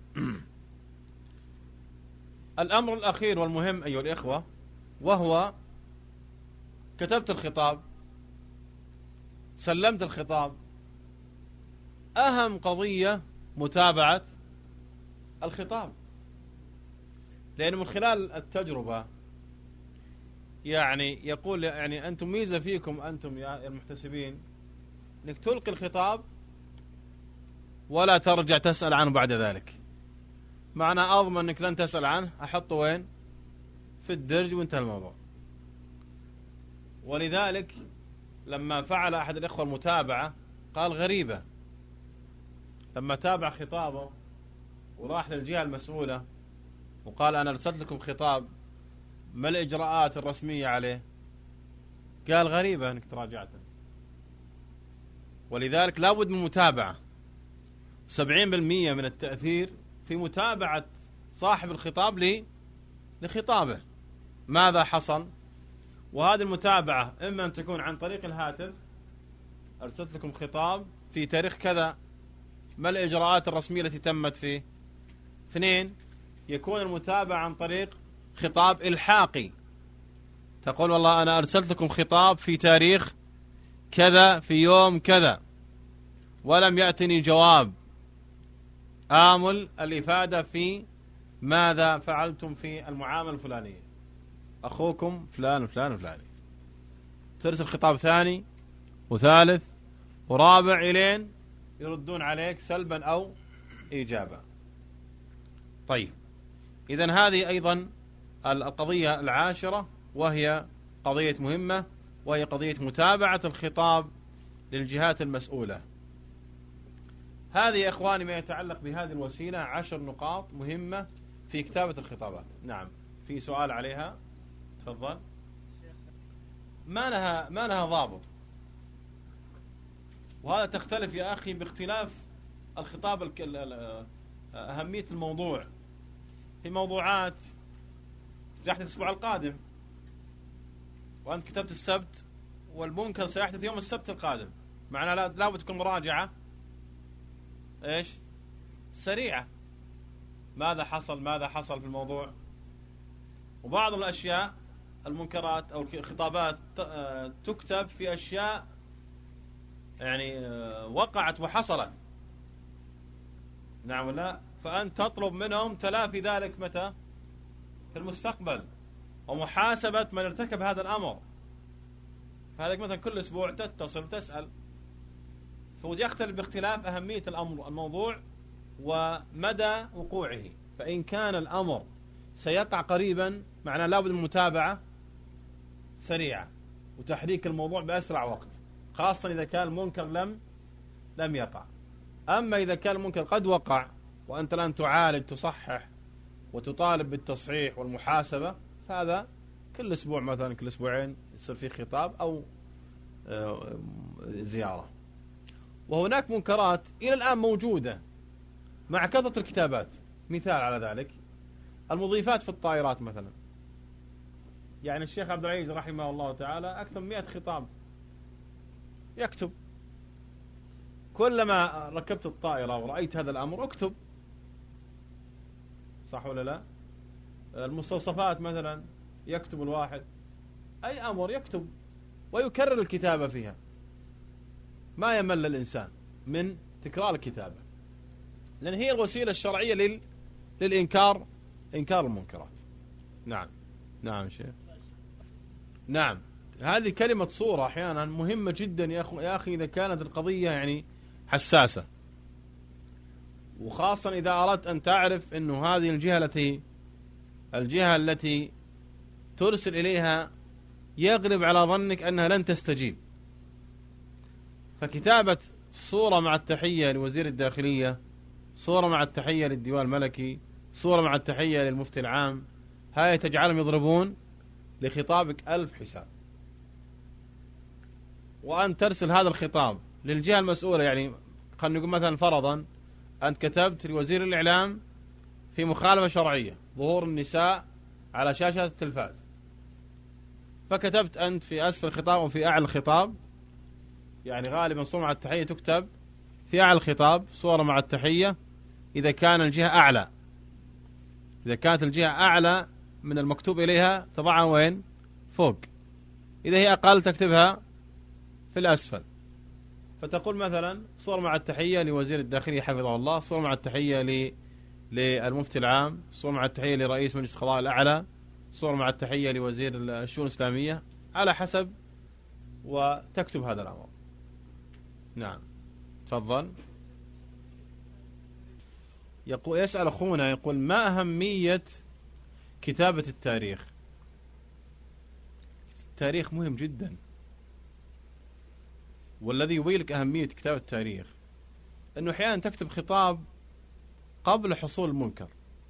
Speaker 1: الأمر الأخير والمهم أيها الإخوة، وهو كتبت الخطاب، سلمت الخطاب، أهم قضية متابعة الخطاب، لأنه من خلال التجربة يعني يقول يعني أنتم ميزة فيكم أنتم يا المحتسبين أنك تلقي الخطاب ولا ترجع تسأل عنه بعد ذلك. معنى أضمن أنك لن تسأل عنه، أحطه وين؟ في الدرج وانتهى الموضوع. ولذلك لما فعل أحد الإخوة المتابعة قال غريبة، لما تابع خطابه وراح للجهة المسؤولة وقال أنا أرسلت لكم خطاب، ما الإجراءات الرسمية عليه؟ قال غريبة أنك تراجعته. ولذلك لابد من متابعة. سبعين بالمئة من التأثير في متابعة صاحب الخطاب لي لخطابه ماذا حصل. وهذه المتابعة إما أن تكون عن طريق الهاتف، أرسلت لكم خطاب في تاريخ كذا، ما الإجراءات الرسمية التي تمت فيه. اثنين، يكون المتابعة عن طريق خطاب إلحاقي، تقول والله أنا أرسلت لكم خطاب في تاريخ كذا في يوم كذا ولم يأتني جواب، آمل الإفادة في ماذا فعلتم في المعاملة الفلانية، أخوكم فلان وفلان وفلاني. ترسل خطاب ثاني وثالث ورابع إلين يردون عليك سلبا أو إيجابا. طيب، إذن هذه أيضا القضية العاشرة، وهي قضية مهمة، وهي قضية متابعة الخطاب للجهات المسؤولة. هذه يا إخواني ما يتعلق بهذه الوسيلة، عشر نقاط مهمة في كتابة الخطابات. نعم، في سؤال عليها؟ تفضل. ما لها ما لها ضابط، وهذا تختلف يا أخي باختلاف الخطاب، أهمية الموضوع. في موضوعات راح الأسبوع القادم وأنت كتبت السبت، والمنكر سيحدث يوم السبت القادم، معناه لا لابد تكون مراجعة إيش سريعة، ماذا حصل ماذا حصل في الموضوع. وبعض الأشياء المنكرات أو الخطابات تكتب في أشياء يعني وقعت وحصلت، نعم ولا؟ فأنت تطلب منهم تلافي ذلك متى؟ في المستقبل، ومحاسبة من ارتكب هذا الأمر. فهذا مثلا كل أسبوع تتصل تسأل، فيختلف باختلاف أهمية الأمر الموضوع ومدى وقوعه. فإن كان الأمر سيقع قريبا معناه لابد من متابعة سريعة وتحريك الموضوع بأسرع وقت، خاصة إذا كان المنكر لم لم يقع. أما إذا كان المنكر قد وقع وأنت الآن تعالج تصحح وتطالب بالتصحيح والمحاسبة، فهذا كل أسبوع مثلا كل أسبوعين يصير فيه خطاب أو زيارة. وهناك منكرات إلى الآن موجودة مع كثرة الكتابات. مثال على ذلك المضيفات في الطائرات مثلا، يعني الشيخ عبد العزيز رحمه الله تعالى أكثر من مئة خطاب يكتب. كلما ركبت الطائرة ورأيت هذا الأمر اكتب، صح ولا لا؟ المستوصفات مثلا يكتب الواحد، أي أمر يكتب ويكرر الكتابة فيها، ما يمل الإنسان من تكرار الكتابة، لأن هي الوسيلة الشرعية لل... للإنكار، إنكار المنكرات. نعم نعم شيخ. نعم، هذه كلمة صورة أحيانا مهمة جدا يا أخي, يا أخي إذا كانت القضية يعني حساسة، وخاصة إذا أردت أن تعرف أنه هذه الجهة التي الجهة التي ترسل إليها يغلب على ظنك أنها لن تستجيب. فكتابة صورة مع التحية لوزير الداخلية، صورة مع التحية للديوان الملكي، صورة مع التحية للمفتي العام، هاي تجعلهم يضربون لخطابك ألف حساب. وأن ترسل هذا الخطاب للجهة المسؤولة، يعني خلينا نقول مثلا فرضا أنت كتبت لوزير الإعلام في مخالفة شرعية ظهور النساء على شاشة التلفاز، فكتبت أنت في أسفل الخطاب وفي أعلى الخطاب، يعني غالبا صورة مع التحية تكتب في أعلى الخطاب صورة مع التحية إذا كان الجهة أعلى، إذا كانت الجهة أعلى من المكتوب إليها تضعها وين؟ فوق. إذا هي أقل تكتبها في الأسفل. فتقول مثلا صورة مع التحية لوزير الداخلية حفظه الله، صورة مع التحية ل... للمفتي العام، صورة مع التحية لرئيس مجلس القضاء الأعلى، صورة مع التحية لوزير الشؤون الإسلامية، على حسب، وتكتب هذا الأمر. نعم تفضل. يقول يسأل أخونا يقول ما أهمية كتابة التاريخ؟ التاريخ مهم جدا، والذي يبين لك أهمية كتابة التاريخ أنه أحيانا تكتب خطاب قبل حصول المنكر،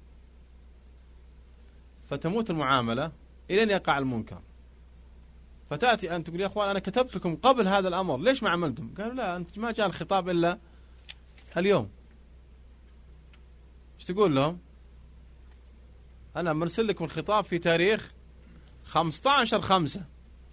Speaker 1: فتموت المعاملة إلين يقع المنكر، فتأتي أنت تقول يا أخوان أنا كتبت لكم قبل هذا الأمر، ليش ما عملتم؟ قالوا لا، أنت ما جاء الخطاب إلا اليوم. ايش تقول لهم؟ أنا مرسل لكم الخطاب في تاريخ خمسة عشر خمسة.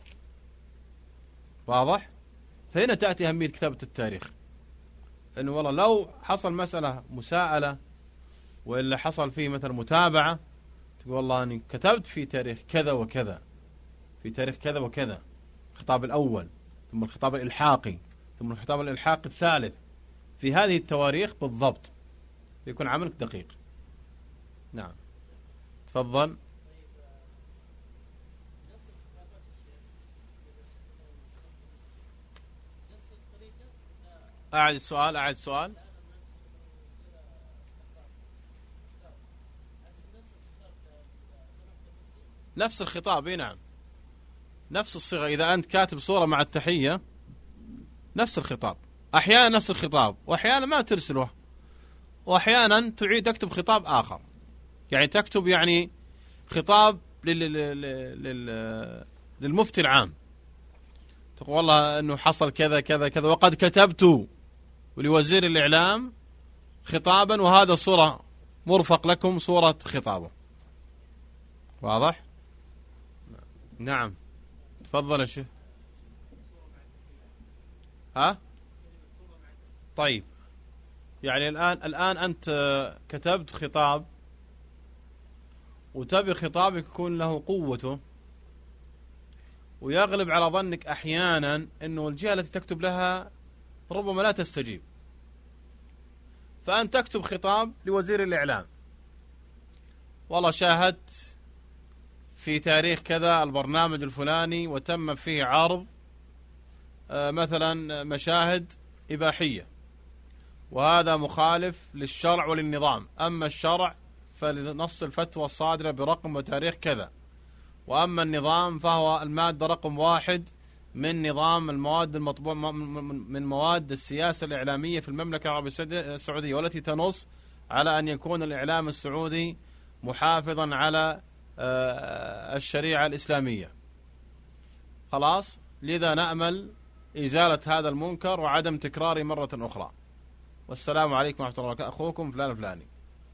Speaker 1: واضح؟ فهنا تأتي أهمية كتابة التاريخ، إنه والله لو حصل مسألة مساءلة وإلا حصل فيه مثلا متابعة، تقول والله أني كتبت في تاريخ كذا وكذا، في تاريخ كذا وكذا، الخطاب الأول ثم الخطاب الإلحاقي ثم الخطاب الإلحاقي الثالث، في هذه التواريخ بالضبط يكون عملك دقيق. نعم تفضل. أعد السؤال أعد السؤال. نفس الخطاب، اي نعم، نفس الصيغة. إذا أنت كاتب صورة مع التحية نفس الخطاب، أحيانا نفس الخطاب وأحيانا ما ترسله، وأحيانا تعيد تكتب خطاب آخر، يعني تكتب يعني خطاب لل... لل... للمفتي العام، تقول والله أنه حصل كذا كذا كذا وقد كتبت ولوزير الإعلام خطابا وهذا الصورة مرفق لكم صورة خطابه. واضح؟ نعم تفضل يا شيخ. ها طيب، يعني الآن الآن أنت كتبت خطاب وتبي خطابك يكون له قوته، ويغلب على ظنك أحيانا أنه الجهة التي تكتب لها ربما لا تستجيب، فأنت تكتب خطاب لوزير الإعلام، والله شاهدت في تاريخ كذا البرنامج الفلاني وتم فيه عرض مثلا مشاهد إباحية، وهذا مخالف للشرع وللنظام، أما الشرع فلنص الفتوى الصادرة برقم وتاريخ كذا، وأما النظام فهو المادة رقم واحد من نظام المواد المطبوع من مواد السياسة الإعلامية في المملكة العربية السعودية، والتي تنص على أن يكون الإعلام السعودي محافظا على الشريعة الإسلامية. خلاص، لذا نأمل إزالة هذا المنكر وعدم تكراره مرة أخرى، والسلام عليكم ورحمة الله وبركاته، أخوكم فلان فلاني.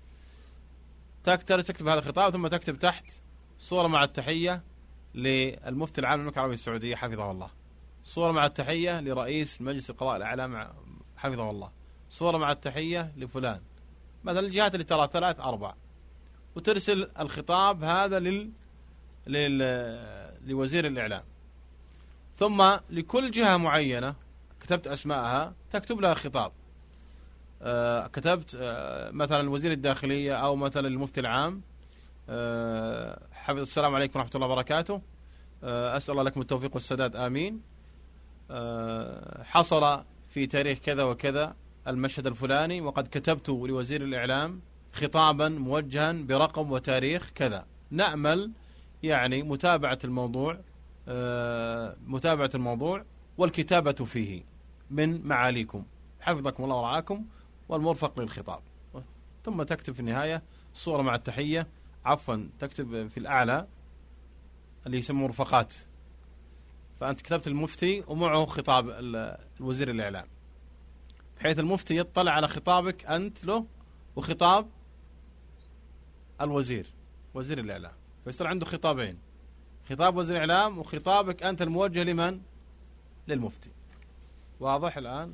Speaker 1: تكتب تكتب هذا الخطاب ثم تكتب تحت صورة مع التحية للمفتي العام للمملكة العربية السعودية حفظه الله، صورة مع التحية لرئيس مجلس القضاء الأعلى حفظه الله، صورة مع التحية لفلان، مثلا الجهات اللي ترى ثلاث أربع، وترسل الخطاب هذا لل... لل... لوزير الإعلام. ثم لكل جهة معينة كتبت أسماءها تكتب لها خطاب، آه كتبت آه مثلا وزير الداخلية أو مثلا المفتي العام، آه حفظ السلام عليكم ورحمة الله وبركاته، آه أسأل الله لكم التوفيق والسداد آمين، آه حصل في تاريخ كذا وكذا المشهد الفلاني وقد كتبت لوزير الإعلام خطابا موجها برقم وتاريخ كذا. نأمل يعني متابعة الموضوع آه متابعة الموضوع والكتابة فيه من معاليكم حفظكم الله ورعاكم والمرفق للخطاب. ثم تكتب في النهاية صورة مع التحية، عفوا تكتب في الأعلى اللي يسمى مرفقات، فأنت كتبت المفتي ومعه خطاب الوزير الإعلام، بحيث المفتي يطلع على خطابك أنت له وخطاب الوزير وزير الإعلام، فيصير عنده خطابين، خطاب وزير الإعلام وخطابك أنت الموجه لمن؟ للمفتي. واضح الآن؟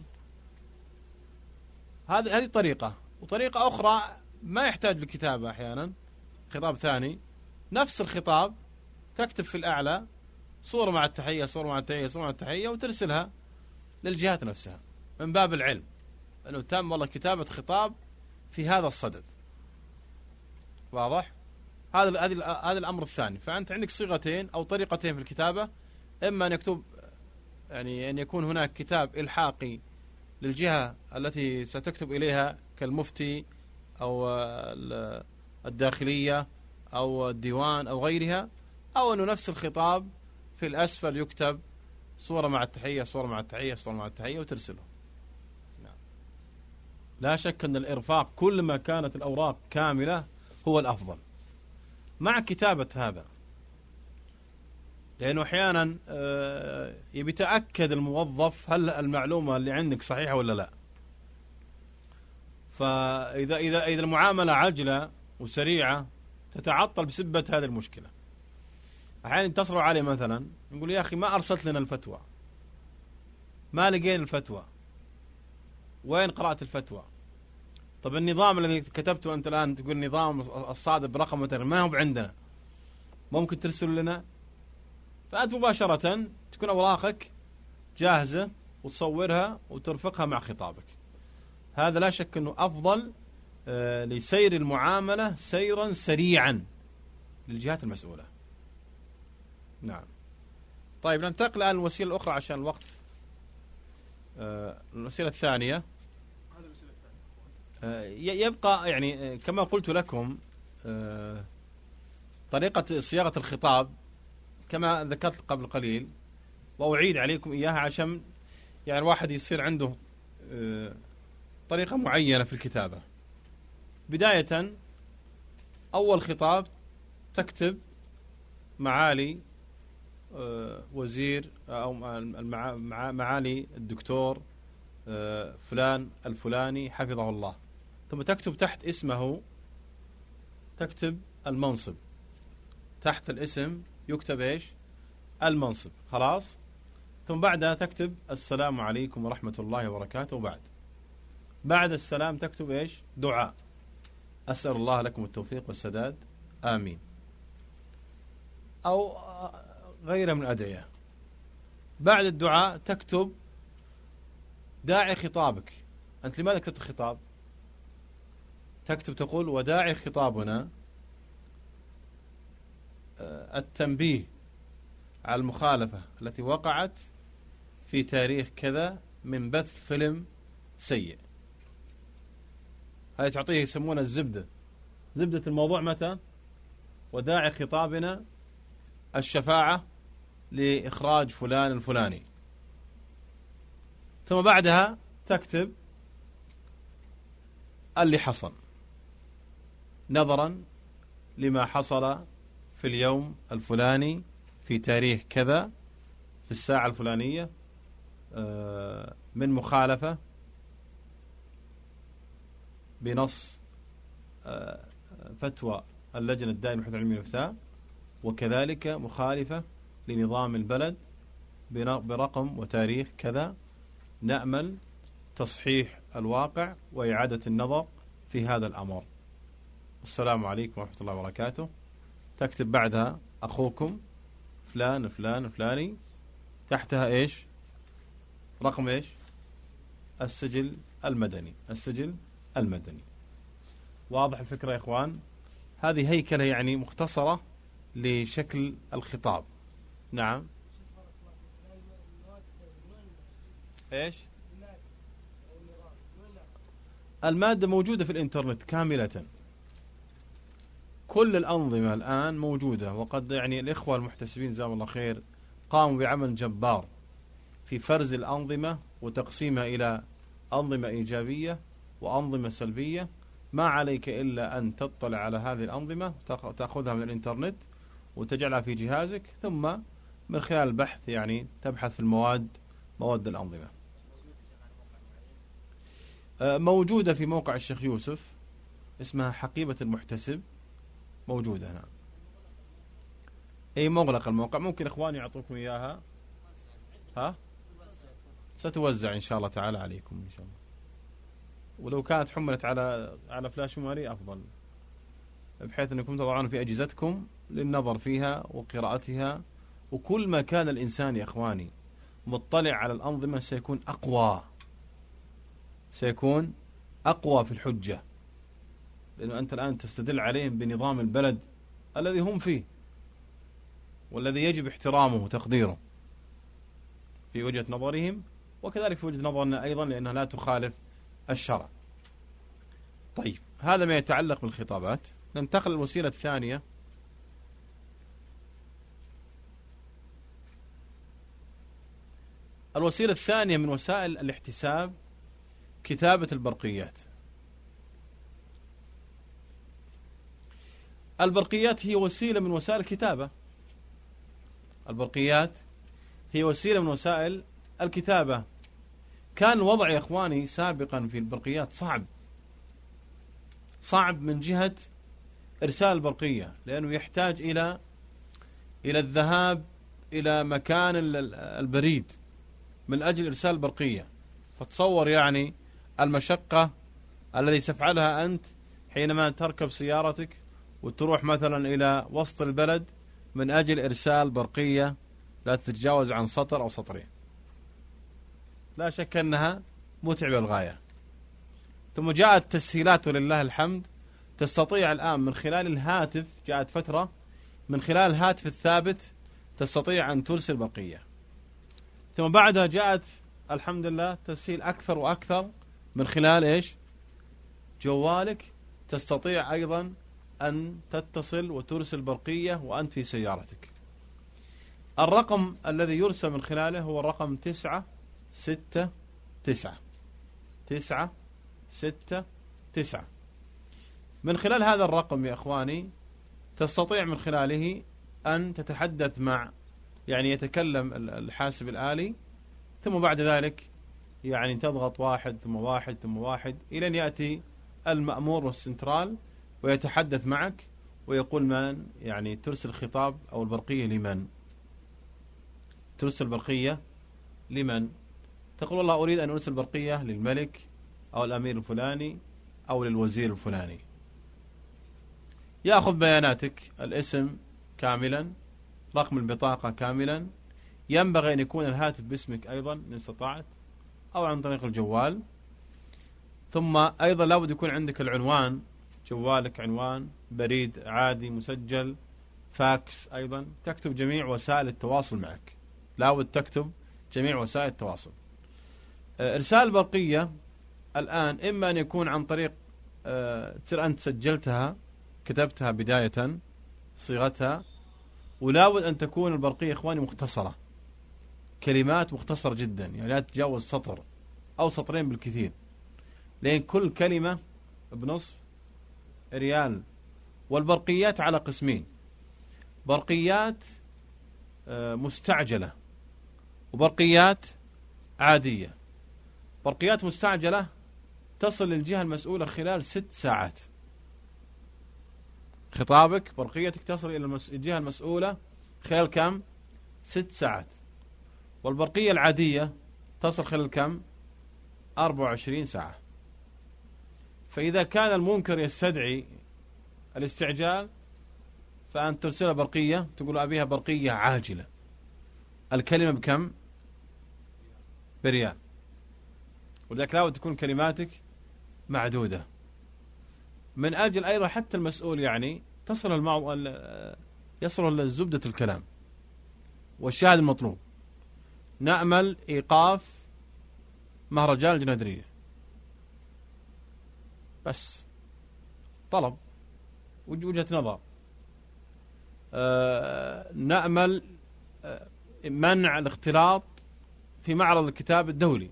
Speaker 1: هذه هذه طريقة. وطريقة أخرى ما يحتاج للكتابة، أحيانا خطاب ثاني نفس الخطاب تكتب في الأعلى صورة مع التحية صورة مع التحية صورة مع التحية وترسلها للجهات نفسها من باب العلم أنه تم والله كتابة خطاب في هذا الصدد. واضح؟ هذا هذا هذا الأمر الثاني. فأنت عندك صيغتين أو طريقتين في الكتابة، إما أن يكتب يعني أن يكون هناك كتاب إلحاقي للجهة التي ستكتب إليها كالمفتي أو الداخلية أو الديوان أو غيرها، أو أنه نفس الخطاب في الأسفل يكتب صورة مع التحية صورة مع التحية صورة مع التحية وترسله. نعم. لا شك أن الإرفاق كل ما كانت الأوراق كاملة هو الأفضل مع كتابة هذا، لأنه أحيانا يبي يتأكد الموظف هل المعلومة اللي عندك صحيحة ولا لا. فإذا إذا إذا المعاملة عجلة وسريعة تتعطل بسبب هذه المشكلة. أحيانا يتصلوا علي مثلا يقول يا أخي ما أرسلت لنا الفتوى، ما لقينا الفتوى، وين قرأت الفتوى؟ طب النظام الذي كتبته أنت الآن تقول نظام الصادق برقم مثلا ما هو عندنا، ممكن ترسل لنا؟ فأنت مباشرة تكون أوراقك جاهزة وتصورها وترفقها مع خطابك. هذا لا شك أنه أفضل آه لسير المعاملة سيرا سريعا للجهات المسؤولة. نعم. طيب ننتقل الآن الوسيلة الأخرى عشان الوقت. آه الوسيلة الثانية آه يبقى يعني كما قلت لكم آه طريقة صياغة الخطاب كما ذكرت قبل قليل، وأعيد عليكم إياها عشان يعني الواحد يصير عنده آه طريقة معينة في الكتابة. بداية أول خطاب تكتب معالي وزير أو معالي الدكتور فلان الفلاني حفظه الله، ثم تكتب تحت اسمه تكتب المنصب، تحت الاسم يكتب إيش؟ المنصب. خلاص. ثم بعدها تكتب السلام عليكم ورحمة الله وبركاته. وبعد بعد السلام تكتب إيش؟ دعاء، أسأل الله لكم التوفيق والسداد آمين، أو غيره من الأدعية. بعد الدعاء تكتب داعي خطابك. أنت لماذا كتبت خطاب؟ تكتب تقول وداعي خطابنا التنبيه على المخالفة التي وقعت في تاريخ كذا من بث فيلم سيء. هذه تعطيه يسمونها الزبدة، زبدة الموضوع. متى؟ وداعي خطابنا الشفاعة لإخراج فلان الفلاني. ثم بعدها تكتب اللي حصل نظرا لما حصل في اليوم الفلاني في تاريخ كذا في الساعة الفلانية من مخالفة بنص فتوى اللجنة الدائمة للبحوث العلمية والإفتاء، وكذلك مخالفة لنظام البلد برقم وتاريخ كذا، نأمل تصحيح الواقع وإعادة النظر في هذا الأمر. السلام عليكم ورحمة الله وبركاته. تكتب بعدها أخوكم فلان فلان فلاني، تحتها إيش؟ رقم إيش؟ السجل المدني، السجل المدني. واضح الفكرة يا إخوان؟ هذه هيكلة يعني مختصرة لشكل الخطاب. نعم. إيش؟ المادة موجودة في الإنترنت كاملة، كل الأنظمة الآن موجودة، وقد يعني الإخوة المحتسبين جزاهم الله خير قاموا بعمل جبار في فرز الأنظمة وتقسيمها إلى أنظمة إيجابية وأنظمة سلبية. ما عليك إلا أن تطلع على هذه الأنظمة، تأخذها من الإنترنت وتجعلها في جهازك، ثم من خلال البحث يعني تبحث في المواد، مواد الأنظمة. موجودة في موقع الشيخ يوسف، اسمها حقيبة المحتسب، موجودة هنا. أي مغلق الموقع، ممكن إخواني يعطوكم إياها. ها؟ ستوزع إن شاء الله تعالى عليكم إن شاء الله، ولو كانت حملت على على فلاش ميموري أفضل، بحيث أنكم تضعون في أجهزتكم للنظر فيها وقراءتها. وكل ما كان الإنسان يا إخواني مطلع على الأنظمة سيكون أقوى، سيكون أقوى في الحجة، لأنه أنت الآن تستدل عليهم بنظام البلد الذي هم فيه والذي يجب احترامه وتقديره في وجهة نظرهم، وكذلك في وجهة نظرنا أيضا لأنها لا تخالف الشرع. طيب هذا ما يتعلق بالخطابات. ننتقل للوسيلة الثانية. الوسيلة الثانية من وسائل الاحتساب كتابة البرقيات. البرقيات هي وسيلة من وسائل الكتابة. البرقيات هي وسيلة من وسائل الكتابة. كان الوضع يا إخواني سابقا في البرقيات صعب صعب من جهة إرسال البرقية، لأنه يحتاج إلى إلى الذهاب إلى مكان البريد من أجل إرسال البرقية. فتصور يعني المشقة الذي تفعلها أنت حينما تركب سيارتك وتروح مثلا إلى وسط البلد من أجل إرسال برقية لا تتجاوز عن سطر أو سطرين. لا شك أنها متعبة للغاية. ثم جاءت تسهيلات ولله الحمد، تستطيع الآن من خلال الهاتف، جاءت فترة من خلال الهاتف الثابت تستطيع أن ترسل برقية. ثم بعدها جاءت الحمد لله تسهيل أكثر وأكثر من خلال إيش؟ جوالك، تستطيع أيضا أن تتصل وترسل برقية وأنت في سيارتك. الرقم الذي يرسل من خلاله هو الرقم تسعة ستة تسعة تسعة ستة تسعة. من خلال هذا الرقم يا إخواني تستطيع من خلاله أن تتحدث مع يعني يتكلم الحاسب الآلي، ثم بعد ذلك يعني تضغط واحد ثم واحد ثم واحد إلى أن يأتي المأمور والسنترال ويتحدث معك ويقول من يعني ترسل خطاب أو البرقية لمن، ترسل برقية لمن. تقول والله أريد أن أرسل برقية للملك أو الأمير الفلاني أو للوزير الفلاني. يأخذ بياناتك، الاسم كاملا، رقم البطاقة كاملا، ينبغي أن يكون الهاتف باسمك أيضا إن استطعت أو عن طريق الجوال. ثم أيضا لابد يكون عندك العنوان، جوالك عنوان، بريد عادي مسجل، فاكس، أيضا تكتب جميع وسائل التواصل معك، لابد تكتب جميع وسائل التواصل. إرسال برقية الآن إما أن يكون عن طريق تصير أنت سجلتها كتبتها بداية صيغتها، ولابد أن تكون البرقية إخواني مختصرة، كلمات مختصرة جدا، يعني لا تتجاوز سطر أو سطرين بالكثير، لأن كل كلمة بنصف ريال. والبرقيات على قسمين، برقيات مستعجلة وبرقيات عادية. برقيات مستعجلة تصل للجهة المسؤولة خلال ست ساعات، خطابك برقيتك تصل إلى الجهة المسؤولة خلال كم؟ ست ساعات. والبرقية العادية تصل خلال كم؟ أربع وعشرين ساعة. فإذا كان المنكر يستدعي الاستعجال فأن ترسل برقية، تقول أبيها برقية عاجلة، الكلمة بكم؟ بريال. ولذلك لا تكون كلماتك معدودة من أجل أيضا حتى المسؤول يعني تصل المعو... يصل لزبدة الكلام والشاهد المطلوب. نأمل إيقاف مهرجان الجنادرية، بس طلب وجهة نظر. أه نأمل أه منع الاختلاط في معرض الكتاب الدولي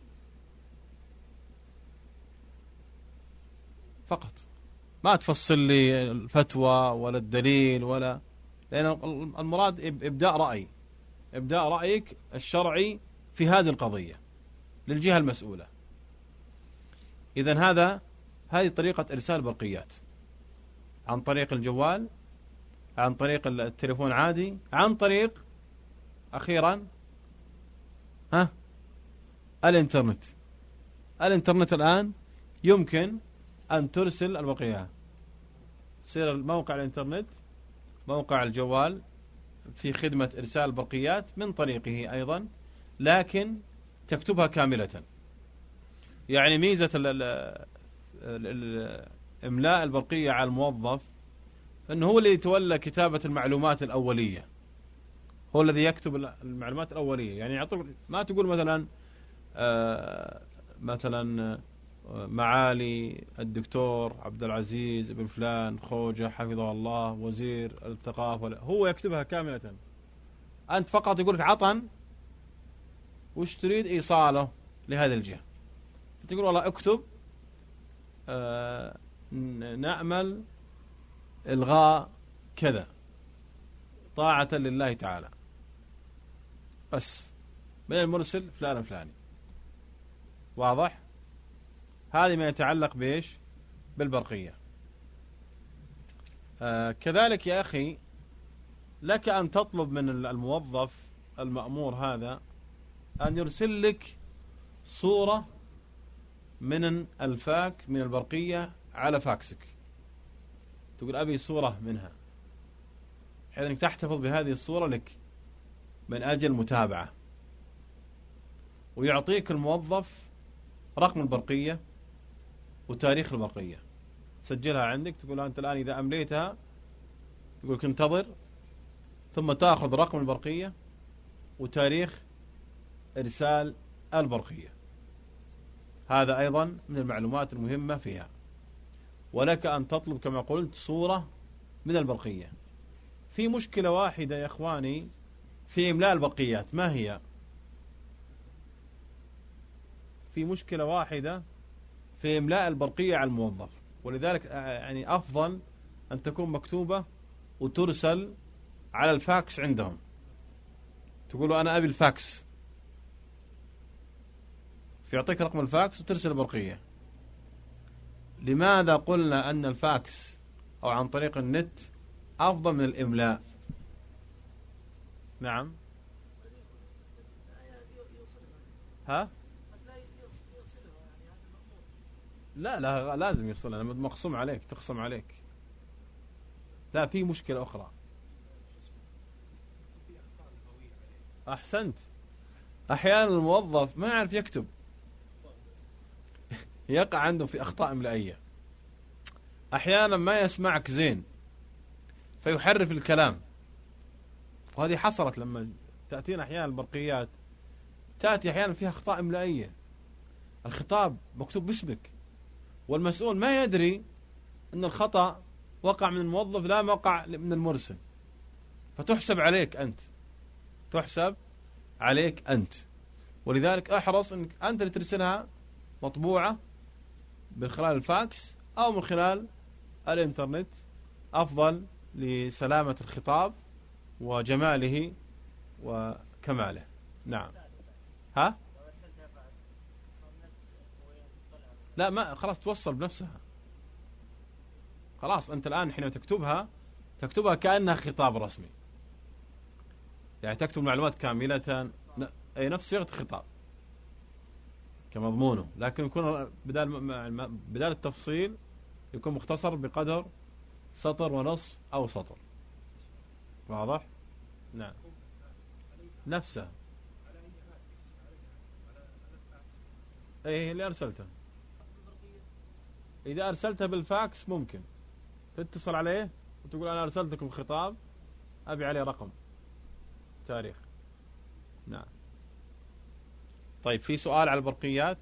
Speaker 1: فقط، ما تفصل لي الفتوى ولا الدليل ولا، لأن المراد إبداء رأي، إبداء رأيك الشرعي في هذه القضية للجهة المسؤولة. إذن هذا هذه طريقة إرسال برقيات، عن طريق الجوال، عن طريق التليفون عادي، عن طريق أخيرا ها الإنترنت. الإنترنت الآن يمكن أن ترسل البرقية، سير الموقع الإنترنت موقع الجوال في خدمة إرسال البرقيات من طريقه أيضا، لكن تكتبها كاملة. يعني ميزة ال ال ال إملاء البرقية على الموظف أنه هو اللي يتولى كتابة المعلومات الأولية، هو الذي يكتب المعلومات الأولية. يعني يعطيك، ما تقول مثلا آه مثلا معالي الدكتور عبد العزيز بن فلان خوجة حفظه الله وزير الثقافة، هو يكتبها كاملة. أنت فقط يقولك عطن وش تريد إيصاله لهذه الجهة، فتقول والله اكتب آه نأمل إلغاء كذا طاعة لله تعالى، بس من المرسل فلان فلاني. واضح؟ هذه ما يتعلق بإيش؟ بالبرقية. آه كذلك يا أخي لك أن تطلب من الموظف المأمور هذا أن يرسل لك صورة من الفاك من البرقية على فاكسك، تقول أبي صورة منها، بحيث أنك تحتفظ بهذه الصورة لك من أجل متابعة. ويعطيك الموظف رقم البرقية وتاريخ البرقية، تسجلها عندك، تقول أنت الآن إذا أمليتها تقول لك انتظر، ثم تأخذ رقم البرقية وتاريخ إرسال البرقية. هذا أيضا من المعلومات المهمة فيها. ولك أن تطلب كما قلت صورة من البرقية. في مشكلة واحدة يا إخواني في إملاء البرقيات، ما هي؟ في مشكلة واحدة في إملاء البرقية على الموظف، ولذلك يعني أفضل أن تكون مكتوبة وترسل على الفاكس عندهم. تقولوا أنا أبي الفاكس، فيعطيك رقم الفاكس وترسل البرقية. لماذا قلنا أن الفاكس أو عن طريق النت أفضل من الإملاء؟ نعم. ها؟ لا لا لازم يوصلها، مقسوم عليك، تقسم عليك. لا، في مشكلة أخرى. أحسنت. أحيانا الموظف ما يعرف يكتب، يقع عنده في أخطاء إملائية. أحيانا ما يسمعك زين فيحرف الكلام، وهذه حصلت لما تأتينا أحيانا البرقيات، تأتي أحيانا فيها أخطاء إملائية، الخطاب مكتوب باسمك والمسؤول ما يدري أن الخطأ وقع من الموظف لا وقع من المرسل، فتحسب عليك أنت، تحسب عليك أنت. ولذلك احرص أنك أنت اللي ترسلها مطبوعة من خلال الفاكس أو من خلال الإنترنت، أفضل لسلامة الخطاب وجماله وكماله. نعم. ها؟ لا، ما خلاص توصل بنفسها. خلاص أنت الآن حين تكتبها تكتبها كأنها خطاب رسمي، يعني تكتب معلومات كاملة، أي نفس صيغة الخطاب كمضمونه، لكن يكون بدال بدال التفصيل يكون مختصر بقدر سطر ونصف أو سطر. واضح؟ نعم. نفسه. أي اللي أرسلته. إذا أرسلته بالفاكس ممكن تتصل عليه وتقول أنا أرسلت لكم خطاب أبي عليه رقم تاريخ. نعم. طيب، في سؤال على البرقيات؟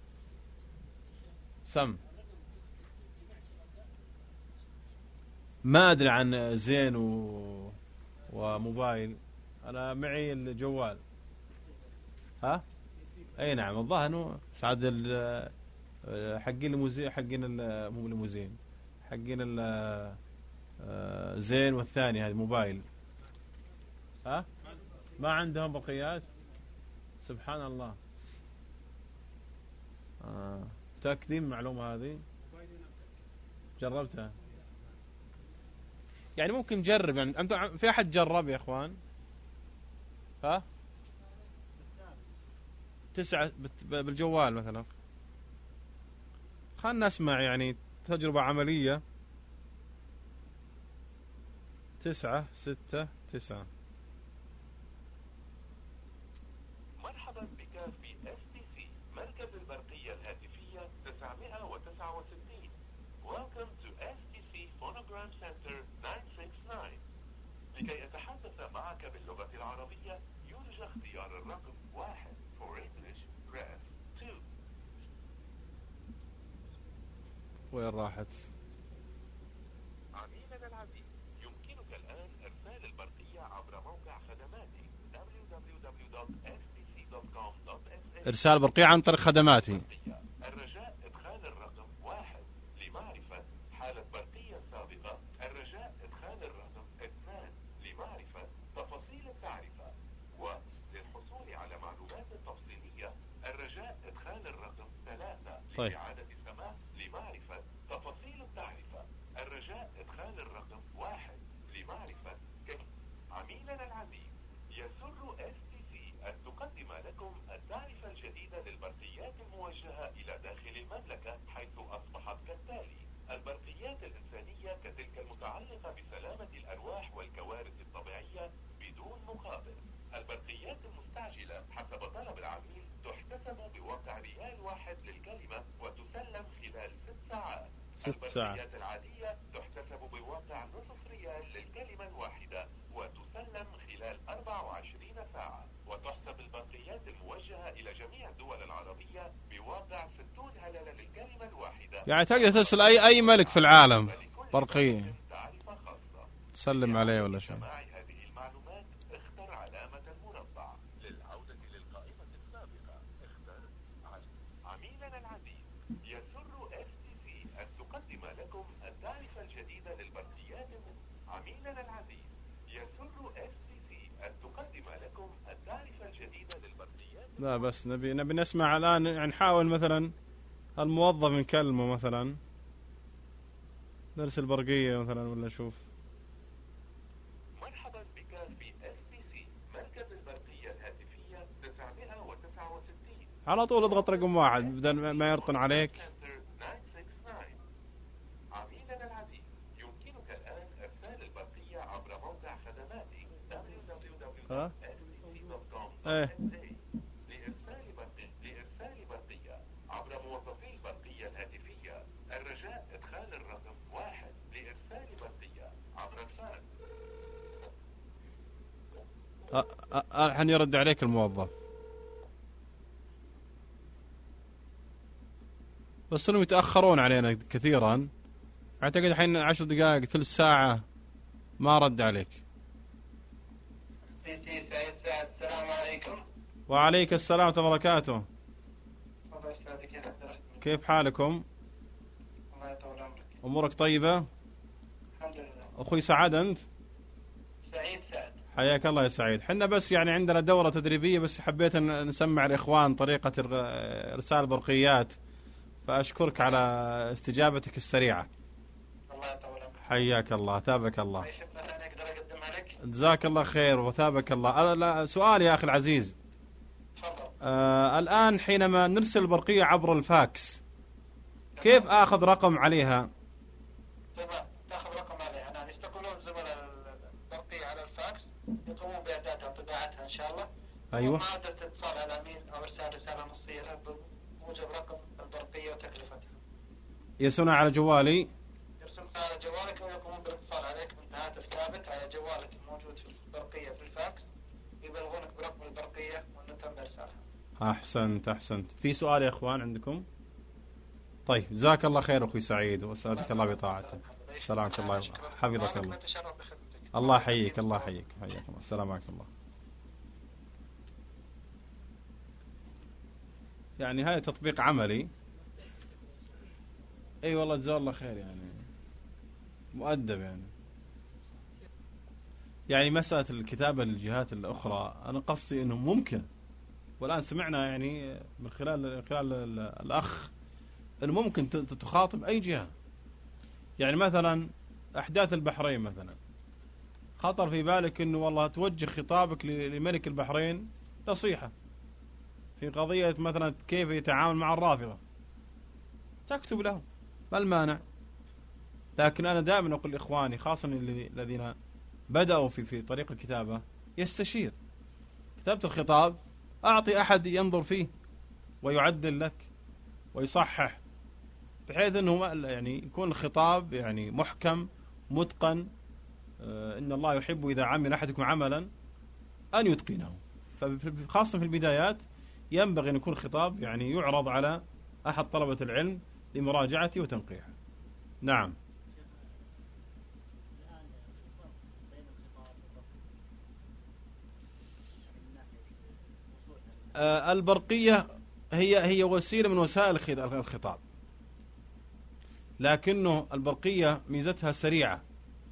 Speaker 1: سم. ما أدري عن زين و... وموبايل، أنا معي الجوال. ها؟ أي نعم، الظاهر أنه سعد ال... حقين الموزين، حقين ال... مو الموزين، حقين ال... زين والثاني هذا موبايل. ها؟ ما عندهم بقيات؟ سبحان الله. آه. تأكدين المعلومة هذه؟ جربتها؟ يعني ممكن جرب، يعني أنت في أحد جرب يا إخوان؟ ها؟ تسعة بالجوال مثلا، خلنا نسمع يعني تجربة عملية. تسعة ستة تسعة.
Speaker 2: مرحبا بك في إس تي سي مركز البرقية الهاتفية تسعمائة وتسعة وستين. Welcome to إس تي سي Phonogram Center تسعمائة وتسعة وستين. لكي أتحدث معك باللغة العربية يرجى اختيار الرقم واحد. For English press two.
Speaker 1: وين راحت؟
Speaker 2: عميلنا العزيز، يمكنك الآن إرسال البرقية عبر موقع خدماتي دبليو دبليو دبليو دوت إس تي سي دوت كوم دوت إس إتش.
Speaker 1: إرسال برقية عن طريق خدماتي. طيب.
Speaker 2: إعادة السماع لمعرفة تفاصيل التعرفة. الرجاء إدخال الرقم واحد لمعرفة كيف. عميلنا العزيز، يسر إس تي سي أن تقدم لكم التعرفة الجديدة للبرقيات الموجهة إلى داخل المملكة، حيث أصبحت كالتالي: البرقيات الإنسانية كتلك المتعلقة بسلامة الأرواح والكوارث الطبيعية بدون مقابل. البرقيات المستعجلة حسب طلب العميل تحتسب بواقع ريال واحد للكلمة وتسلم خلال ست ساعات.
Speaker 1: ست ساعات.
Speaker 2: البرقيات العادية تحتسب بواقع نصف ريال للكلمة الواحدة وتسلم خلال أربع وعشرين ساعة. وتحسب البرقيات الموجهة إلى جميع الدول العربية بواقع ستون هللة للكلمة الواحدة.
Speaker 1: يعني تقدر ترسل أي أي ملك في العالم برقية تسلم عليه ولا شيء.
Speaker 2: هذه المعلومات اختر علامة المربع. للعودة للقائمة السابقة اختر عميلنا العزيز، يسر إس تي سي أن تقدم لكم التعرفة الجديدة للبرقيات. عميلنا العزيز، يسر إس تي سي أن تقدم لكم التعرفة الجديدة للبرقيات.
Speaker 1: لا بس نبي نبي نسمع الآن، يعني نحاول مثلا الموظف نكلمه مثلا، نرسل برقية مثلا ولا نشوف.
Speaker 2: مرحبا بك في إس تي سي مركز البرقية الهاتفية تسعمائة وتسعة وستين.
Speaker 1: على طول اضغط رقم واحد بدل ما يرطن عليك.
Speaker 2: عميلنا العزيز، يمكنك الآن إرسال البرقية عبر موقع خدماتي دبليو دبليو دبليو دوت إس تي سي دوت كوم دوت إس إيه. لإرسال برقية لإرسال برقية عبر موظفي البرقية الهاتفية، الرجاء إدخال الرقم واحد لإرسال برقية عبر الفاكس.
Speaker 1: الحين يرد عليك الموظف، بس انهم يتأخرون علينا كثيرا. اعتقد الحين عشر دقائق ثلث ساعة ما رد عليك.
Speaker 3: السلام عليكم.
Speaker 1: وعليك السلام ورحمة الله وبركاته.
Speaker 3: الله يسعدك يا عبد الرحمن.
Speaker 1: كيف حالكم؟
Speaker 3: الله يطول عمرك.
Speaker 1: امورك طيبة؟
Speaker 3: الحمد لله.
Speaker 1: اخوي سعد انت؟
Speaker 3: سعيد سعد.
Speaker 1: حياك الله يا سعيد. حنا بس يعني عندنا دورة تدريبية، بس حبيت ان نسمع الاخوان طريقة ارسال برقيات، فاشكرك على استجابتك السريعة.
Speaker 3: الله يطول عمرك.
Speaker 1: حياك الله، ثابك الله.
Speaker 3: اي خدمة ثانية اقدر اقدمها لك؟
Speaker 1: جزاك الله خير وثابك الله. لا سؤال يا اخي العزيز.
Speaker 3: تفضل.
Speaker 1: آه الان حينما نرسل البرقية عبر الفاكس كيف اخذ رقم عليها؟
Speaker 3: تمام، تاخذ رقم عليها. نعم، يستقبلون زملاء البرقية على الفاكس، يقومون باعدادها وطباعتها ان شاء الله.
Speaker 1: ايوه.
Speaker 3: ومعادلة اتصال على الامين او ارسال رسالة نصية بموجب رقم البرقية وتكلفتها.
Speaker 1: يرسلونها على جوالي؟
Speaker 3: يرسلون على جوالك ويقومون بالاتصال عليك من هاتف ثابت على جوالك الموجود في البرقية في الفاكس، يبلغونك برقم البرقية وانه تم ارسالها.
Speaker 1: احسنت احسنت. في سؤال يا اخوان عندكم؟ طيب جزاك الله خير اخوي سعيد واسعدك الله بطاعته. سلامة الله حفظك الله. الله يحييك الله يحييك حياك الله. السلام عليكم الله. يعني هذا تطبيق عملي. اي والله جزاه الله خير، يعني مؤدب. يعني يعني مسألة الكتابة للجهات الأخرى أنا قصدي أنه ممكن، والآن سمعنا يعني من خلال خلال الأخ أنه ممكن تخاطب أي جهة. يعني مثلا أحداث البحرين مثلا، خطر في بالك أنه والله توجه خطابك لملك البحرين نصيحة في قضية مثلا كيف يتعامل مع الرافضة، تكتب له، ما المانع؟ لكن أنا دائما أقول لإخواني خاصة الذين بدأوا في في طريق الكتابة، يستشير كتابة الخطاب، أعطي أحد ينظر فيه ويعدل لك ويصحح، بحيث أنه يعني يكون الخطاب يعني محكم متقن. إن الله يحب إذا عمل أحدكم عملا أن يتقنه. فخاصة في البدايات ينبغي أن يكون الخطاب يعني يعرض على أحد طلبة العلم لمراجعته وتنقيحه. نعم. آه البرقية هي هي وسيلة من وسائل الخطاب، لكنه البرقية ميزتها سريعة،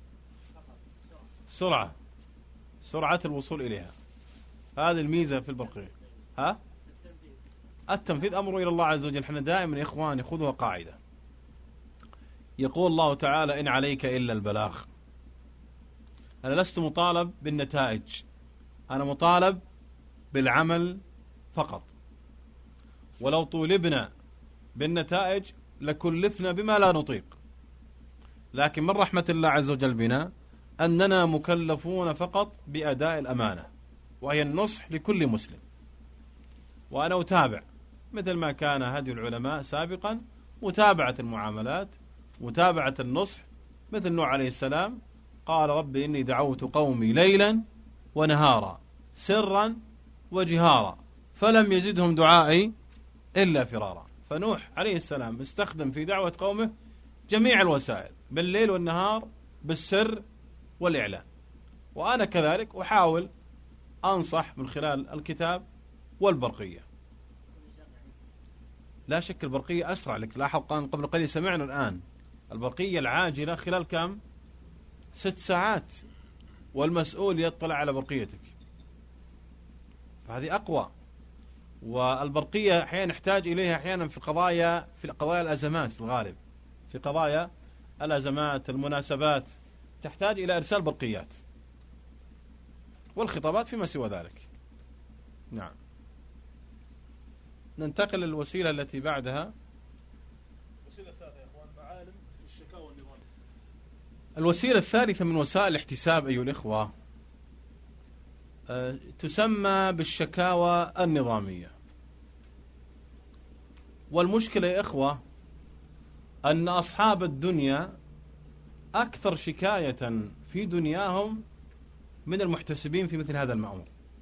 Speaker 1: سرعة سرعة الوصول إليها، هذه الميزة في البرقية. ها التنفيذ أمره إلى الله عز وجل. احنا دائما يا إخواني خذوها قاعدة. يقول الله تعالى إن عليك إلا البلاغ. أنا لست مطالب بالنتائج، أنا مطالب بالعمل فقط. ولو طولبنا بالنتائج لكلفنا بما لا نطيق، لكن من رحمة الله عز وجل بنا أننا مكلفون فقط بأداء الأمانة، وهي النصح لكل مسلم. وأنا أتابع مثل ما كان هدي العلماء سابقا، متابعة المعاملات، متابعة النصح، مثل نوح عليه السلام قال رب إني دعوت قومي ليلا ونهارا سرا وجهارا فلم يزدهم دعائي إلا فرارا. فنوح عليه السلام استخدم في دعوة قومه جميع الوسائل بالليل والنهار بالسر والإعلان. وأنا كذلك أحاول أنصح من خلال الكتاب والبرقية. لا شك البرقية أسرع لك. لاحظ قبل قليل سمعنا الآن البرقية العاجلة خلال كم؟ ست ساعات، والمسؤول يطلع على برقيتك، فهذه أقوى. والبرقية أحيانا نحتاج إليها أحيانا في قضايا في قضايا الأزمات، في الغالب في قضايا الأزمات المناسبات تحتاج إلى إرسال برقيات، والخطابات فيما سوى ذلك. نعم. ننتقل للوسيلة التي بعدها.
Speaker 4: الوسيلة الثالثة يا إخوان معالم في الشكاوى والنظام.
Speaker 1: الوسيلة الثالثة من وسائل الاحتساب أيها الإخوة أه تسمى بالشكاوى النظامية. والمشكلة يا إخوة أن أصحاب الدنيا أكثر شكاية في دنياهم من المحتسبين في مثل هذا المأمور،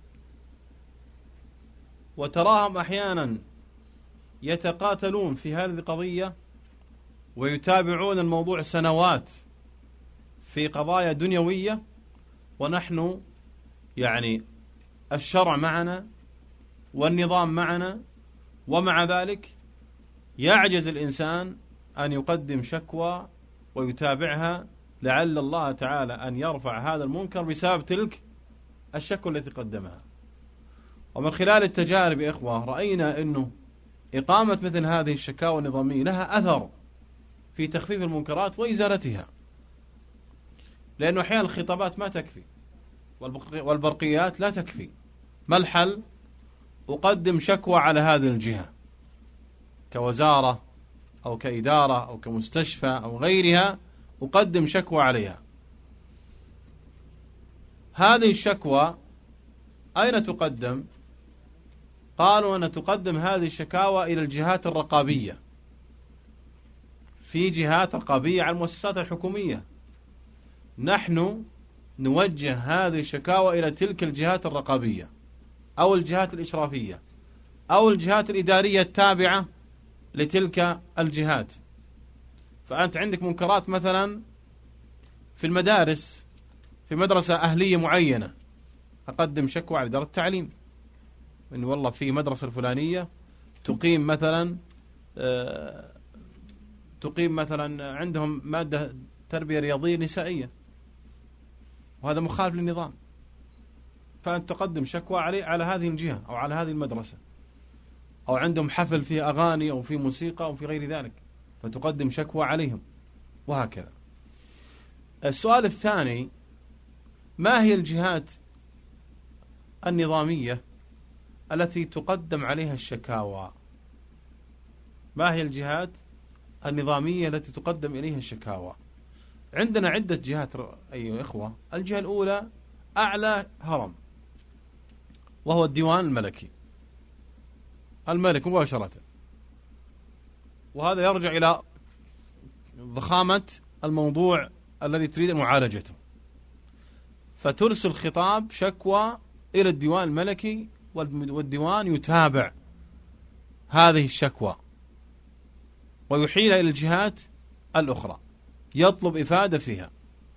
Speaker 1: وتراهم أحيانا يتقاتلون في هذه القضية ويتابعون الموضوع سنوات في قضايا دنيوية، ونحن يعني الشرع معنا والنظام معنا، ومع ذلك يعجز الإنسان أن يقدم شكوى ويتابعها لعل الله تعالى أن يرفع هذا المنكر بسبب تلك الشكوى التي قدمها. ومن خلال التجارب يا إخوة رأينا أنه إقامة مثل هذه الشكاوى النظامية لها أثر في تخفيف المنكرات وإزالتها، لأنه أحيانا الخطابات ما تكفي والبرقيات لا تكفي. ما الحل؟ أقدم شكوى على هذه الجهة كوزارة أو كإدارة أو كمستشفى أو غيرها، أقدم شكوى عليها. هذه الشكوى أين تقدم؟ قالوا أن تقدم هذه الشكاوى إلى الجهات الرقابية. في جهات رقابية على المؤسسات الحكومية، نحن نوجه هذه الشكاوى إلى تلك الجهات الرقابية أو الجهات الإشرافية أو الجهات الإدارية التابعة لتلك الجهات. فأنت عندك منكرات مثلا في المدارس، في مدرسة أهلية معينة، أقدم شكوى على إدارة التعليم إن والله في مدرسة الفلانية تقيم مثلا آه تقيم مثلا عندهم مادة تربية رياضية نسائية، وهذا مخالف للنظام، فأنت تقدم شكوى عليه على هذه الجهة أو على هذه المدرسة. أو عندهم حفل فيه أغاني أو فيه موسيقى أو في غير ذلك، فتقدم شكوى عليهم، وهكذا. السؤال الثاني: ما هي الجهات النظامية التي تقدم عليها الشكاوى؟ ما هي الجهات النظامية التي تقدم إليها الشكاوى؟ عندنا عدة جهات أيها الإخوة. الجهة الأولى أعلى هرم، وهو الديوان الملكي، الملك مباشرة، وهذا يرجع إلى ضخامة الموضوع الذي تريد معالجته، فترسل خطاب شكوى إلى الديوان الملكي، والديوان يتابع هذه الشكوى ويحيلها إلى الجهات الأخرى، يطلب إفادة فيها.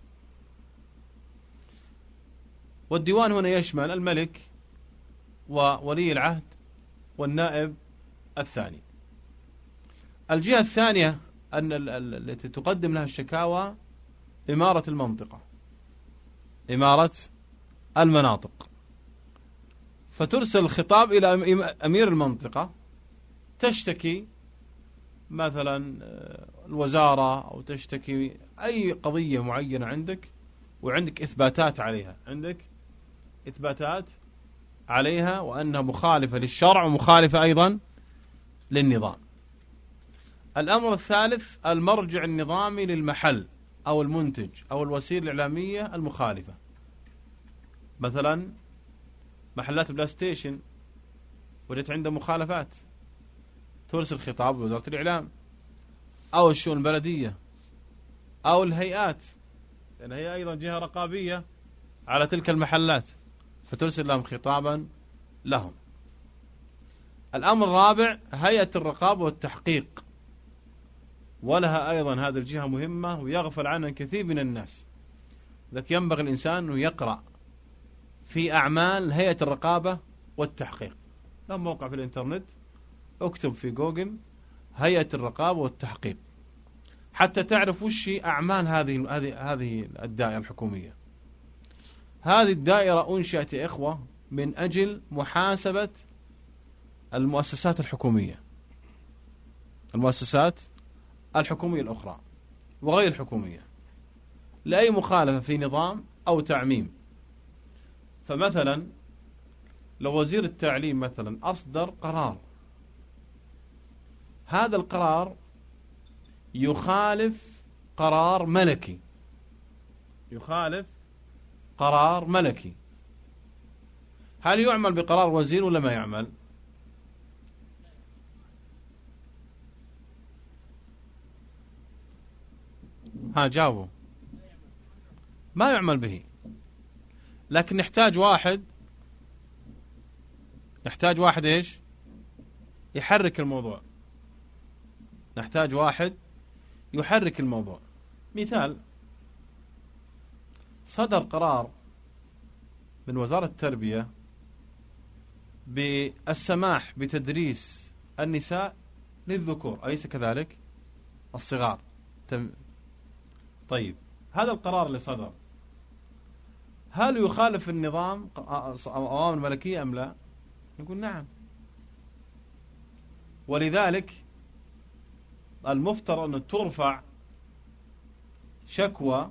Speaker 1: والديوان هنا يشمل الملك وولي العهد والنائب الثاني. الجهة الثانية أن التي تقدم لها الشكاوى إمارة المنطقة، إمارة المناطق، فترسل الخطاب إلى أمير المنطقة تشتكي مثلا الوزارة أو تشتكي أي قضية معينة عندك وعندك إثباتات عليها، عندك إثباتات عليها وأنها مخالفة للشرع ومخالفة أيضا للنظام. الأمر الثالث المرجع النظامي للمحل أو المنتج أو الوسيلة الإعلامية المخالفة. مثلا محلات بلاي ستيشن وجدت عنده مخالفات، ترسل خطاب لوزارة الإعلام أو الشؤون البلدية أو الهيئات، لأن هي أيضا جهة رقابية على تلك المحلات، فترسل لهم خطابا لهم. الأمر الرابع هيئة الرقابة والتحقيق، ولها أيضا هذه الجهة مهمة ويغفل عنها كثير من الناس، لذلك ينبغي الإنسان أنه يقرأ في أعمال هيئة الرقابة والتحقيق. لهم موقع في الإنترنت، اكتب في جوجل هيئة الرقابة والتحقيق حتى تعرف وش أعمال هذه هذه هذه الدائرة الحكومية. هذه الدائرة أنشأت يا إخوة من أجل محاسبة المؤسسات الحكومية، المؤسسات الحكومية الأخرى وغير الحكومية، لأي مخالفة في نظام أو تعميم. فمثلا لو وزير التعليم مثلا أصدر قرار، هذا القرار يخالف قرار ملكي، يخالف قرار ملكي، هل يعمل بقرار وزير ولا ما يعمل؟ ها جاوبوا. ما يعمل به، لكن نحتاج واحد نحتاج واحد ايش؟ يحرك الموضوع، نحتاج واحد يحرك الموضوع. مثال، صدر قرار من وزارة التربية بالسماح بتدريس النساء للذكور، أليس كذلك؟ الصغار. طيب هذا القرار اللي صدر هل يخالف النظام أو أوامر الملكية أم لا؟ نقول نعم. ولذلك المفترض أن ترفع شكوى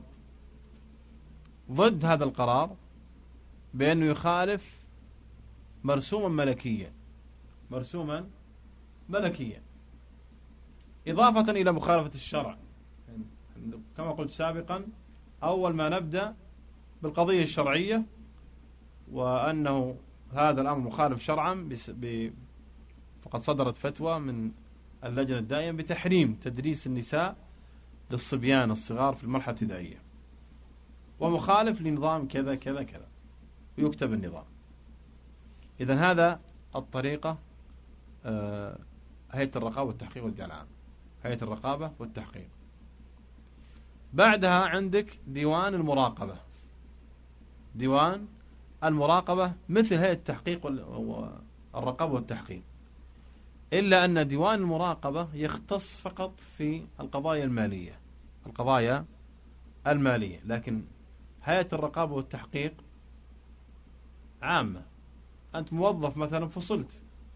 Speaker 1: ضد هذا القرار بأنه يخالف مرسوما ملكيا، مرسوما ملكيا، إضافة إلى مخالفة الشرع. كما قلت سابقا، أول ما نبدأ بالقضية الشرعية وأنه هذا الأمر مخالف شرعا، ب... فقد صدرت فتوى من اللجنة الدائمة بتحريم تدريس النساء للصبيان الصغار في المرحلة الابتدائية، ومخالف لنظام كذا كذا كذا، ويكتب النظام. إذن هذا الطريقة آه هيئة الرقابة والتحقيق والإدارة العامة، هيئة الرقابة والتحقيق. بعدها عندك ديوان المراقبة. ديوان المراقبة مثل هيئة التحقيق والرقابة والتحقيق، إلا أن ديوان المراقبة يختص فقط في القضايا المالية، القضايا المالية، لكن هيئة الرقابة والتحقيق عامة. أنت موظف مثلا فصلت،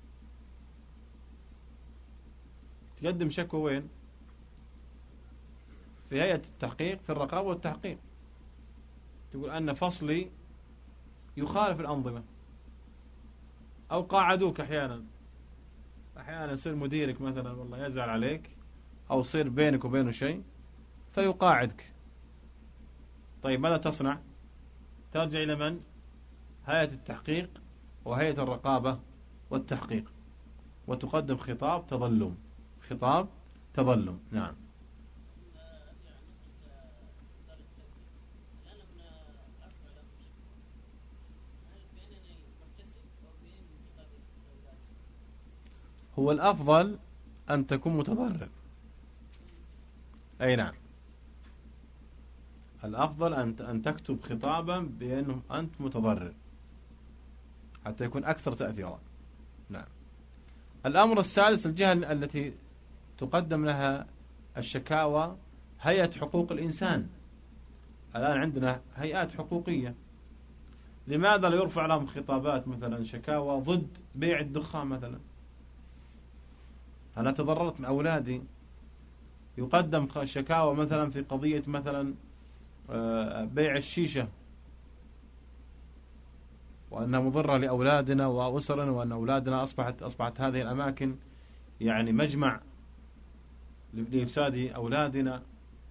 Speaker 1: تقدم شكوى وين؟ في هيئة التحقيق، في الرقابة والتحقيق، تقول أن فصلي يخالف الأنظمة، أو قاعدوك أحيانا أحيانا يصير مديرك مثلا والله يزعل عليك، أو يصير بينك وبينه شيء فيقاعدك. طيب ماذا تصنع؟ ترجع إلى من؟ هيئة التحقيق وهيئة الرقابة والتحقيق، وتقدم خطاب تظلم، خطاب تظلم. نعم. هو الأفضل أن تكون متضرر. أي نعم، الأفضل أن أن تكتب خطابا بأنه أنت متضرر حتى يكون أكثر تأثيرا. نعم. الأمر السادس الجهة التي تقدم لها الشكاوى هيئة حقوق الإنسان. الآن عندنا هيئات حقوقية، لماذا لا يرفع لهم خطابات مثلا شكاوى ضد بيع الدخان مثلا؟ أنا تضررت من أولادي. يقدم شكاوى مثلا في قضية مثلا بيع الشيشة، وأنها مضرة لأولادنا وأسرنا، وأن أولادنا أصبحت أصبحت هذه الأماكن يعني مجمع لإفساد أولادنا.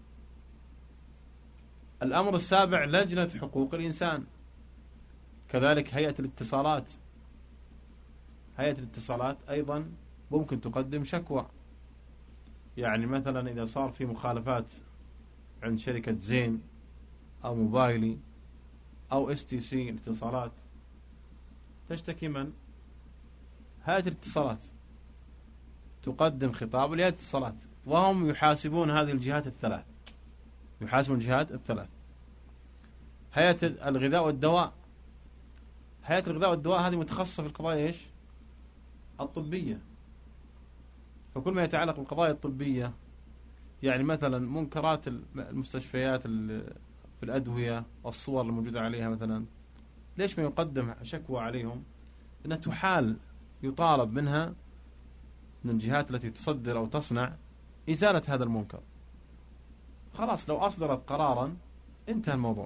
Speaker 1: الأمر السابع لجنة حقوق الإنسان، كذلك هيئة الاتصالات. هيئة الاتصالات أيضا ممكن تقدم شكوى، يعني مثلا إذا صار في مخالفات عند شركة زين أو موبايلي أو اس تي سي الاتصالات، تشتكي من؟ هيئة الاتصالات تقدم خطاب لهيئة الاتصالات، وهم يحاسبون هذه الجهات الثلاث، يحاسبون الجهات الثلاث. هيئة الغذاء والدواء، هيئة الغذاء والدواء هذه متخصصة في القضايا إيش؟ الطبية. فكل ما يتعلق بالقضايا الطبية، يعني مثلا منكرات المستشفيات في الأدوية والصور الموجودة عليها مثلا، ليش ما يقدم شكوى عليهم؟ أنها تحال، يطالب منها من الجهات التي تصدر أو تصنع إزالة هذا المنكر. خلاص لو أصدرت قرارا انتهى الموضوع.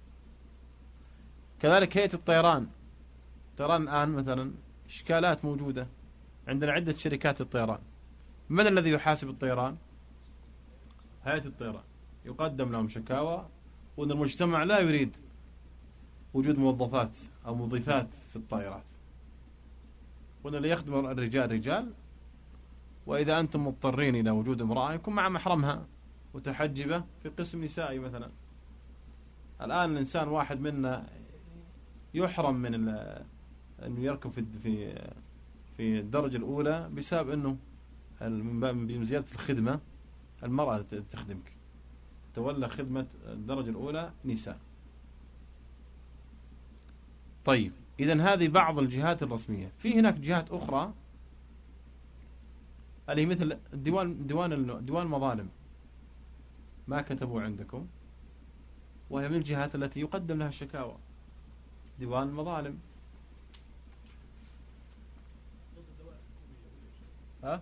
Speaker 1: كذلك هيئة الطيران. الطيران الآن مثلا إشكالات موجودة عندنا عدة شركات الطيران، من الذي يحاسب الطيران؟ هيئة الطيران. يقدم لهم شكاوى وأن المجتمع لا يريد وجود موظفات أو مضيفات في الطائرات، وأن اللي يخدم الرجال رجال، وإذا أنتم مضطرين إلى وجود امرأة يكون مع محرمها متحجبة في قسم نسائي مثلا. الآن الإنسان واحد منا يحرم من أنه يركب في في في الدرجة الأولى بسبب أنه من زيادة الخدمة المرأة تخدمك، تولى خدمة الدرجة الأولى نساء. طيب إذن هذه بعض الجهات الرسمية. في هناك جهات أخرى اللي مثل الديوان ديوان ديوان المظالم، ما كتبوا عندكم، وهي من الجهات التي يقدم لها الشكاوى. ديوان المظالم. ها؟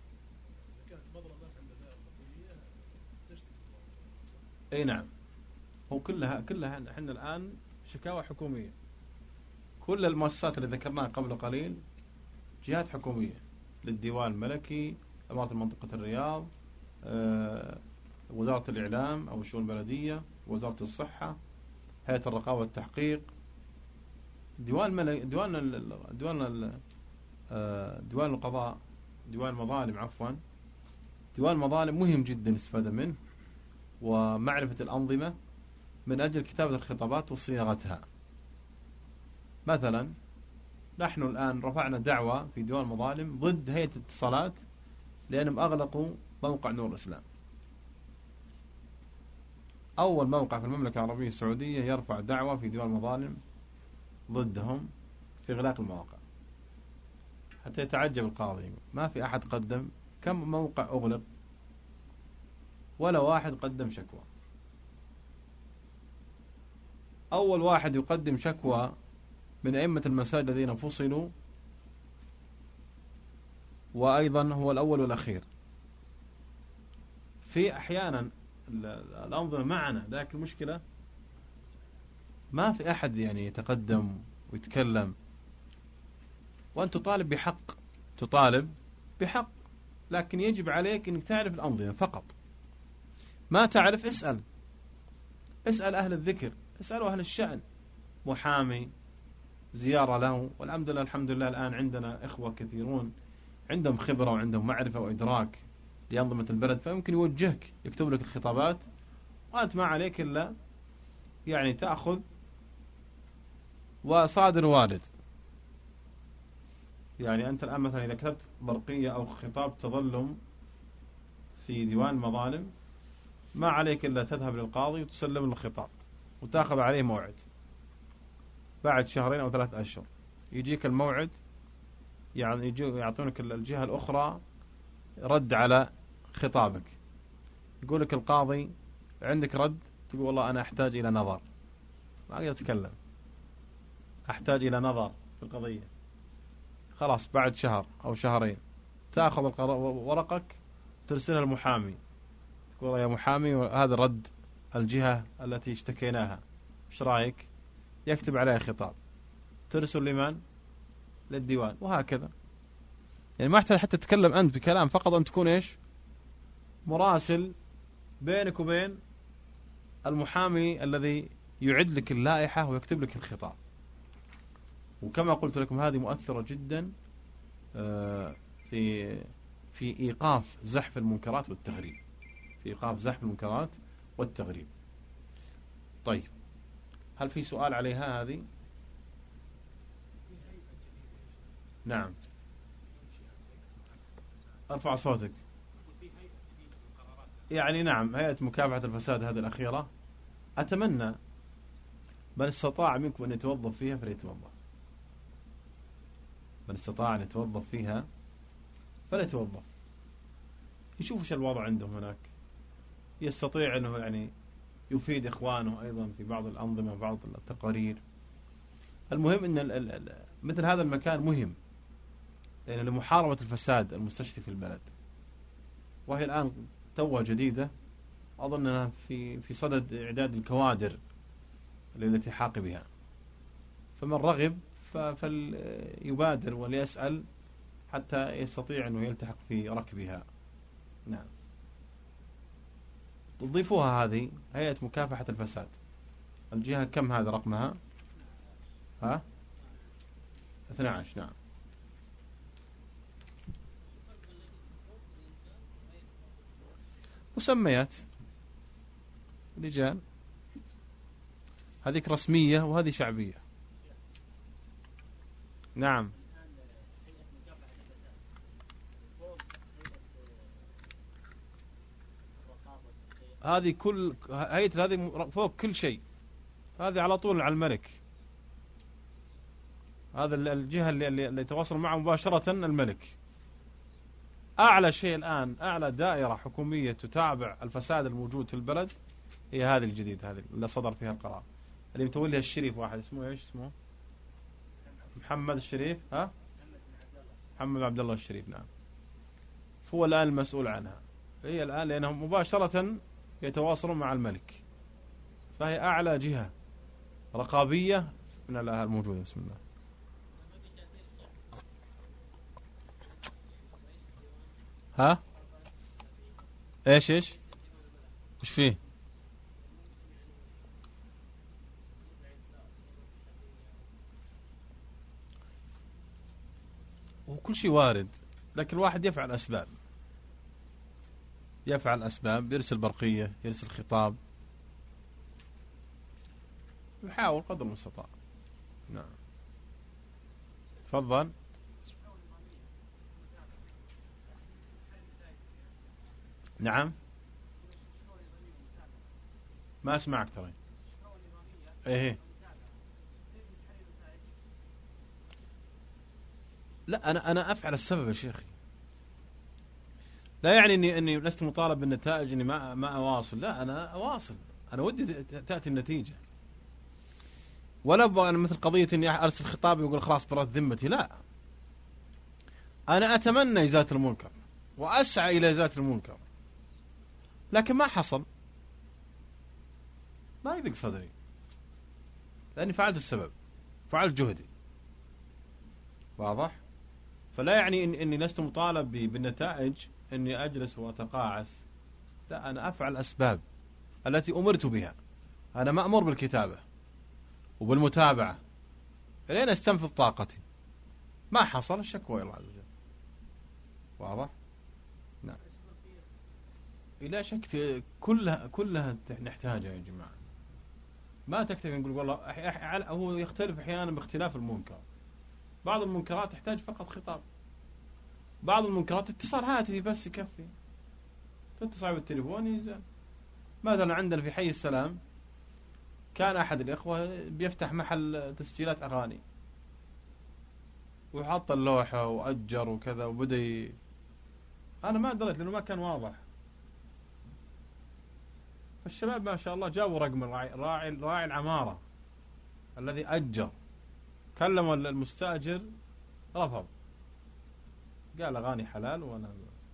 Speaker 1: اي نعم، هو كلها كلها احنا الآن شكاوى حكومية. كل المؤسسات اللي ذكرناها قبل قليل جهات حكومية، للديوان الملكي، إمارة منطقة الرياض، آه، وزارة الإعلام أو الشؤون البلدية، وزارة الصحة، هيئة الرقابة والتحقيق، ديوان الملك، ديوان ال ديوان ال آه، ديوان القضاء، ديوان المظالم عفوا. ديوان المظالم مهم جدا الاستفادة منه ومعرفة الأنظمة من أجل كتابة الخطابات وصياغتها. مثلا نحن الآن رفعنا دعوة في ديوان المظالم ضد هيئة الاتصالات لأنهم أغلقوا موقع نور الإسلام. أول موقع في المملكة العربية السعودية يرفع دعوة في ديوان المظالم ضدهم في إغلاق المواقع. حتى يتعجب القاضي، ما في أحد قدم، كم موقع أغلق ولا واحد قدم شكوى. أول واحد يقدم شكوى من أئمة المساجد الذين فصلوا، وأيضا هو الأول والأخير. في أحيانا الأنظمة معنا، لكن المشكلة ما في أحد يعني يتقدم ويتكلم. وأنت تطالب بحق، تطالب بحق، لكن يجب عليك أنك تعرف الأنظمة فقط. ما تعرف اسأل، اسأل أهل الذكر، اسألوا أهل الشأن، محامي، زيارة له. والحمد لله الحمد لله الآن عندنا إخوة كثيرون عندهم خبرة وعندهم معرفة وإدراك لأنظمة البلد، فيمكن يوجهك، يكتب لك الخطابات، وأنت ما عليك إلا يعني تأخذ وصادر والد. يعني أنت الآن مثلا إذا كتبت برقية أو خطاب تظلم في ديوان المظالم، ما عليك إلا تذهب للقاضي وتسلم له الخطاب وتأخذ عليه موعد. بعد شهرين أو ثلاث أشهر يجيك الموعد، يعني يجي يعطونك الجهة الأخرى رد على خطابك. يقول لك القاضي عندك رد، تقول والله أنا أحتاج إلى نظر، ما أقدر أتكلم، أحتاج إلى نظر في القضية. خلاص بعد شهر أو شهرين تأخذ القرار ورقك ترسلها المحامي، تقول يا محامي هذا رد الجهة التي اشتكيناها، ايش رايك؟ يكتب عليها خطاب، ترسل لمن؟ للديوان، وهكذا. يعني ما يحتاج حتى تتكلم أنت بكلام، فقط أن تكون إيش؟ مراسل بينك وبين المحامي الذي يعد لك اللائحة ويكتب لك الخطاب. وكما قلت لكم هذه مؤثرة جدا في في إيقاف زحف المنكرات والتغريب، في إيقاف زحف المنكرات والتغريب. طيب، هل في سؤال عليها هذه؟ نعم، ارفع صوتك. يعني نعم، هيئة مكافحة الفساد هذه الأخيرة أتمنى من استطاع منكم أن يتوظف فيها فليتوظف، من استطاع أن يتوظف فيها فليتوظف، يشوف ايش الوضع عندهم هناك، يستطيع أنه يعني يفيد إخوانه أيضا في بعض الأنظمة وبعض التقارير. المهم أن ال ال ال مثل هذا المكان مهم، لأن لمحاربة الفساد المستشري في البلد، وهي الآن توة جديدة، أظنها في في صدد إعداد الكوادر للالتحاق بها، فمن رغب فليبادر وليسأل حتى يستطيع أنه يلتحق في ركبها. نعم، تضيفوها هذه هيئة مكافحة الفساد. الجهة كم هذا رقمها؟ ها؟ اثني عشر. نعم. مسميات لجان، هذيك رسمية وهذه شعبية. نعم. هذه كل هيئة، هذه فوق كل شيء، هذه على طول على الملك. هذا الجهة اللي, اللي يتواصل معه مباشرة الملك. أعلى شيء الآن، أعلى دائرة حكومية تتابع الفساد الموجود في البلد هي هذه الجديد، هذه اللي صدر فيها القرار، اللي متوليها الشريف واحد اسمه ايش اسمه؟ محمد الشريف. ها؟ محمد عبد الله الشريف. نعم، هو الآن المسؤول عنها. هي الآن لأنهم مباشرة يتواصلون مع الملك، فهي أعلى جهة رقابية من الموجودة. بسم الله. ها؟ ايش ايش؟ وش فيه؟ وكل شيء وارد، لكن الواحد يفعل أسباب، يفعل أسباب، يرسل برقية، يرسل خطاب، يحاول قدر المستطاع. نعم. تفضل. نعم، ما أسمعك ترى. إيه، لا، أنا أنا أفعل السبب يا شيخي، لا يعني إني إني لست مطالب بالنتائج، إني ما ما أواصل، لا أنا أواصل، أنا ودي تأتي النتيجة، ولا أبغى أنا مثل قضية إني أرسل خطاب ويقول خلاص برات ذمتي، لا، أنا أتمنى إزالة المنكر وأسعى إلى إزالة المنكر، لكن ما حصل، ما يضيق صدري، لأني فعلت السبب، فعلت جهدي، واضح؟ فلا يعني إن إني لست مطالب بالنتائج إني أجلس وأتقاعس، لا، أنا أفعل الأسباب التي أمرت بها. أنا مأمور بالكتابة وبالمتابعة لين أستنفذ طاقتي، ما حصل الشكوى إلى الله عز وجل، واضح؟ نعم. لا شك، كلها كلها نحتاجها يا جماعة، ما تكتفي نقول والله هو يختلف أحيانا باختلاف المنكر، بعض المنكرات تحتاج فقط خطاب، بعض المنكرات اتصال هاتفي بس يكفي، تتصل بالتليفون يزال. مثلا عندنا في حي السلام كان أحد الإخوة بيفتح محل تسجيلات أغاني، وحط اللوحة وأجر وكذا، وبدأ ي... أنا ما دريت لأنه ما كان واضح، فالشباب ما شاء الله جابوا رقم الراعي راعي, راعي العمارة الذي أجر، كلموا المستأجر رفض، قال أغاني حلال وأنا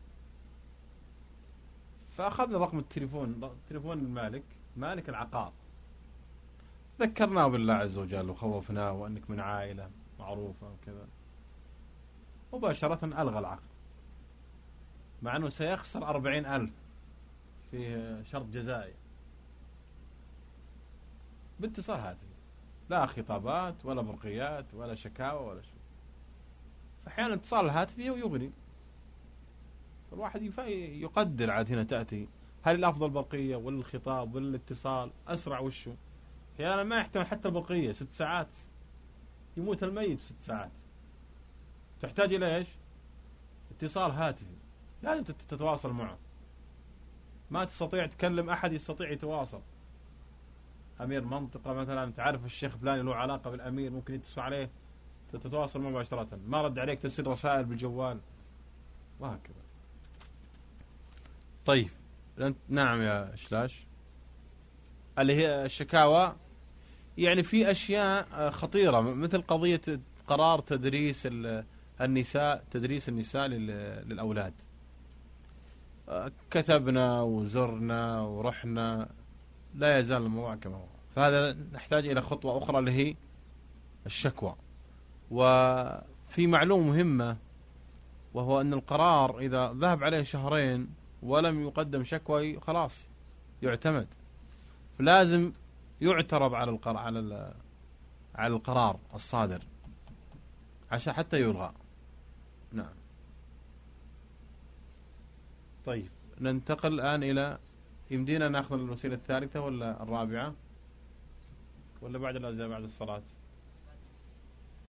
Speaker 1: فأخذنا رقم التليفون، تليفون المالك، مالك العقار، ذكرناه بالله عز وجل وخوفناه وأنك من عائلة معروفة وكذا، مباشرة ألغى العقد، مع أنه سيخسر أربعين ألف في شرط جزائي باتصال هاتفي، لا خطابات ولا برقيات ولا شكاوى ولا شيء. فأحيانا اتصال الهاتفي يغني، الواحد يقدر عاد هنا تأتي هل الأفضل برقية ولا الخطاب ولا الاتصال أسرع وشو. أحيانا ما يحتمل حتى البرقية، ست ساعات يموت الميت ست ساعات، تحتاج إلى إيش؟ اتصال هاتفي، لازم تتواصل معه، ما تستطيع تكلم أحد يستطيع يتواصل، أمير منطقة مثلا تعرف الشيخ فلان له علاقة بالأمير ممكن يتصل عليه تتواصل معه مباشرة، ما رد عليك ترسل رسائل بالجوال وهكذا. طيب نعم يا شلاش، اللي هي الشكاوى يعني في أشياء خطيرة مثل قضية قرار تدريس النساء، تدريس النساء للأولاد، كتبنا وزرنا ورحنا لا يزال الموضوع كما هو، فهذا نحتاج إلى خطوة أخرى اللي هي الشكوى. وفي معلومة مهمة وهو أن القرار إذا ذهب عليه شهرين ولم يقدم شكوى خلاص يعتمد، فلازم يعترض على القرار على على القرار الصادر عشان حتى يلغى. نعم. طيب ننتقل الآن إلى، يمدينا نأخذ الوسيلة الثالثة ولا الرابعة ولا بعد الأذان بعد الصلاة؟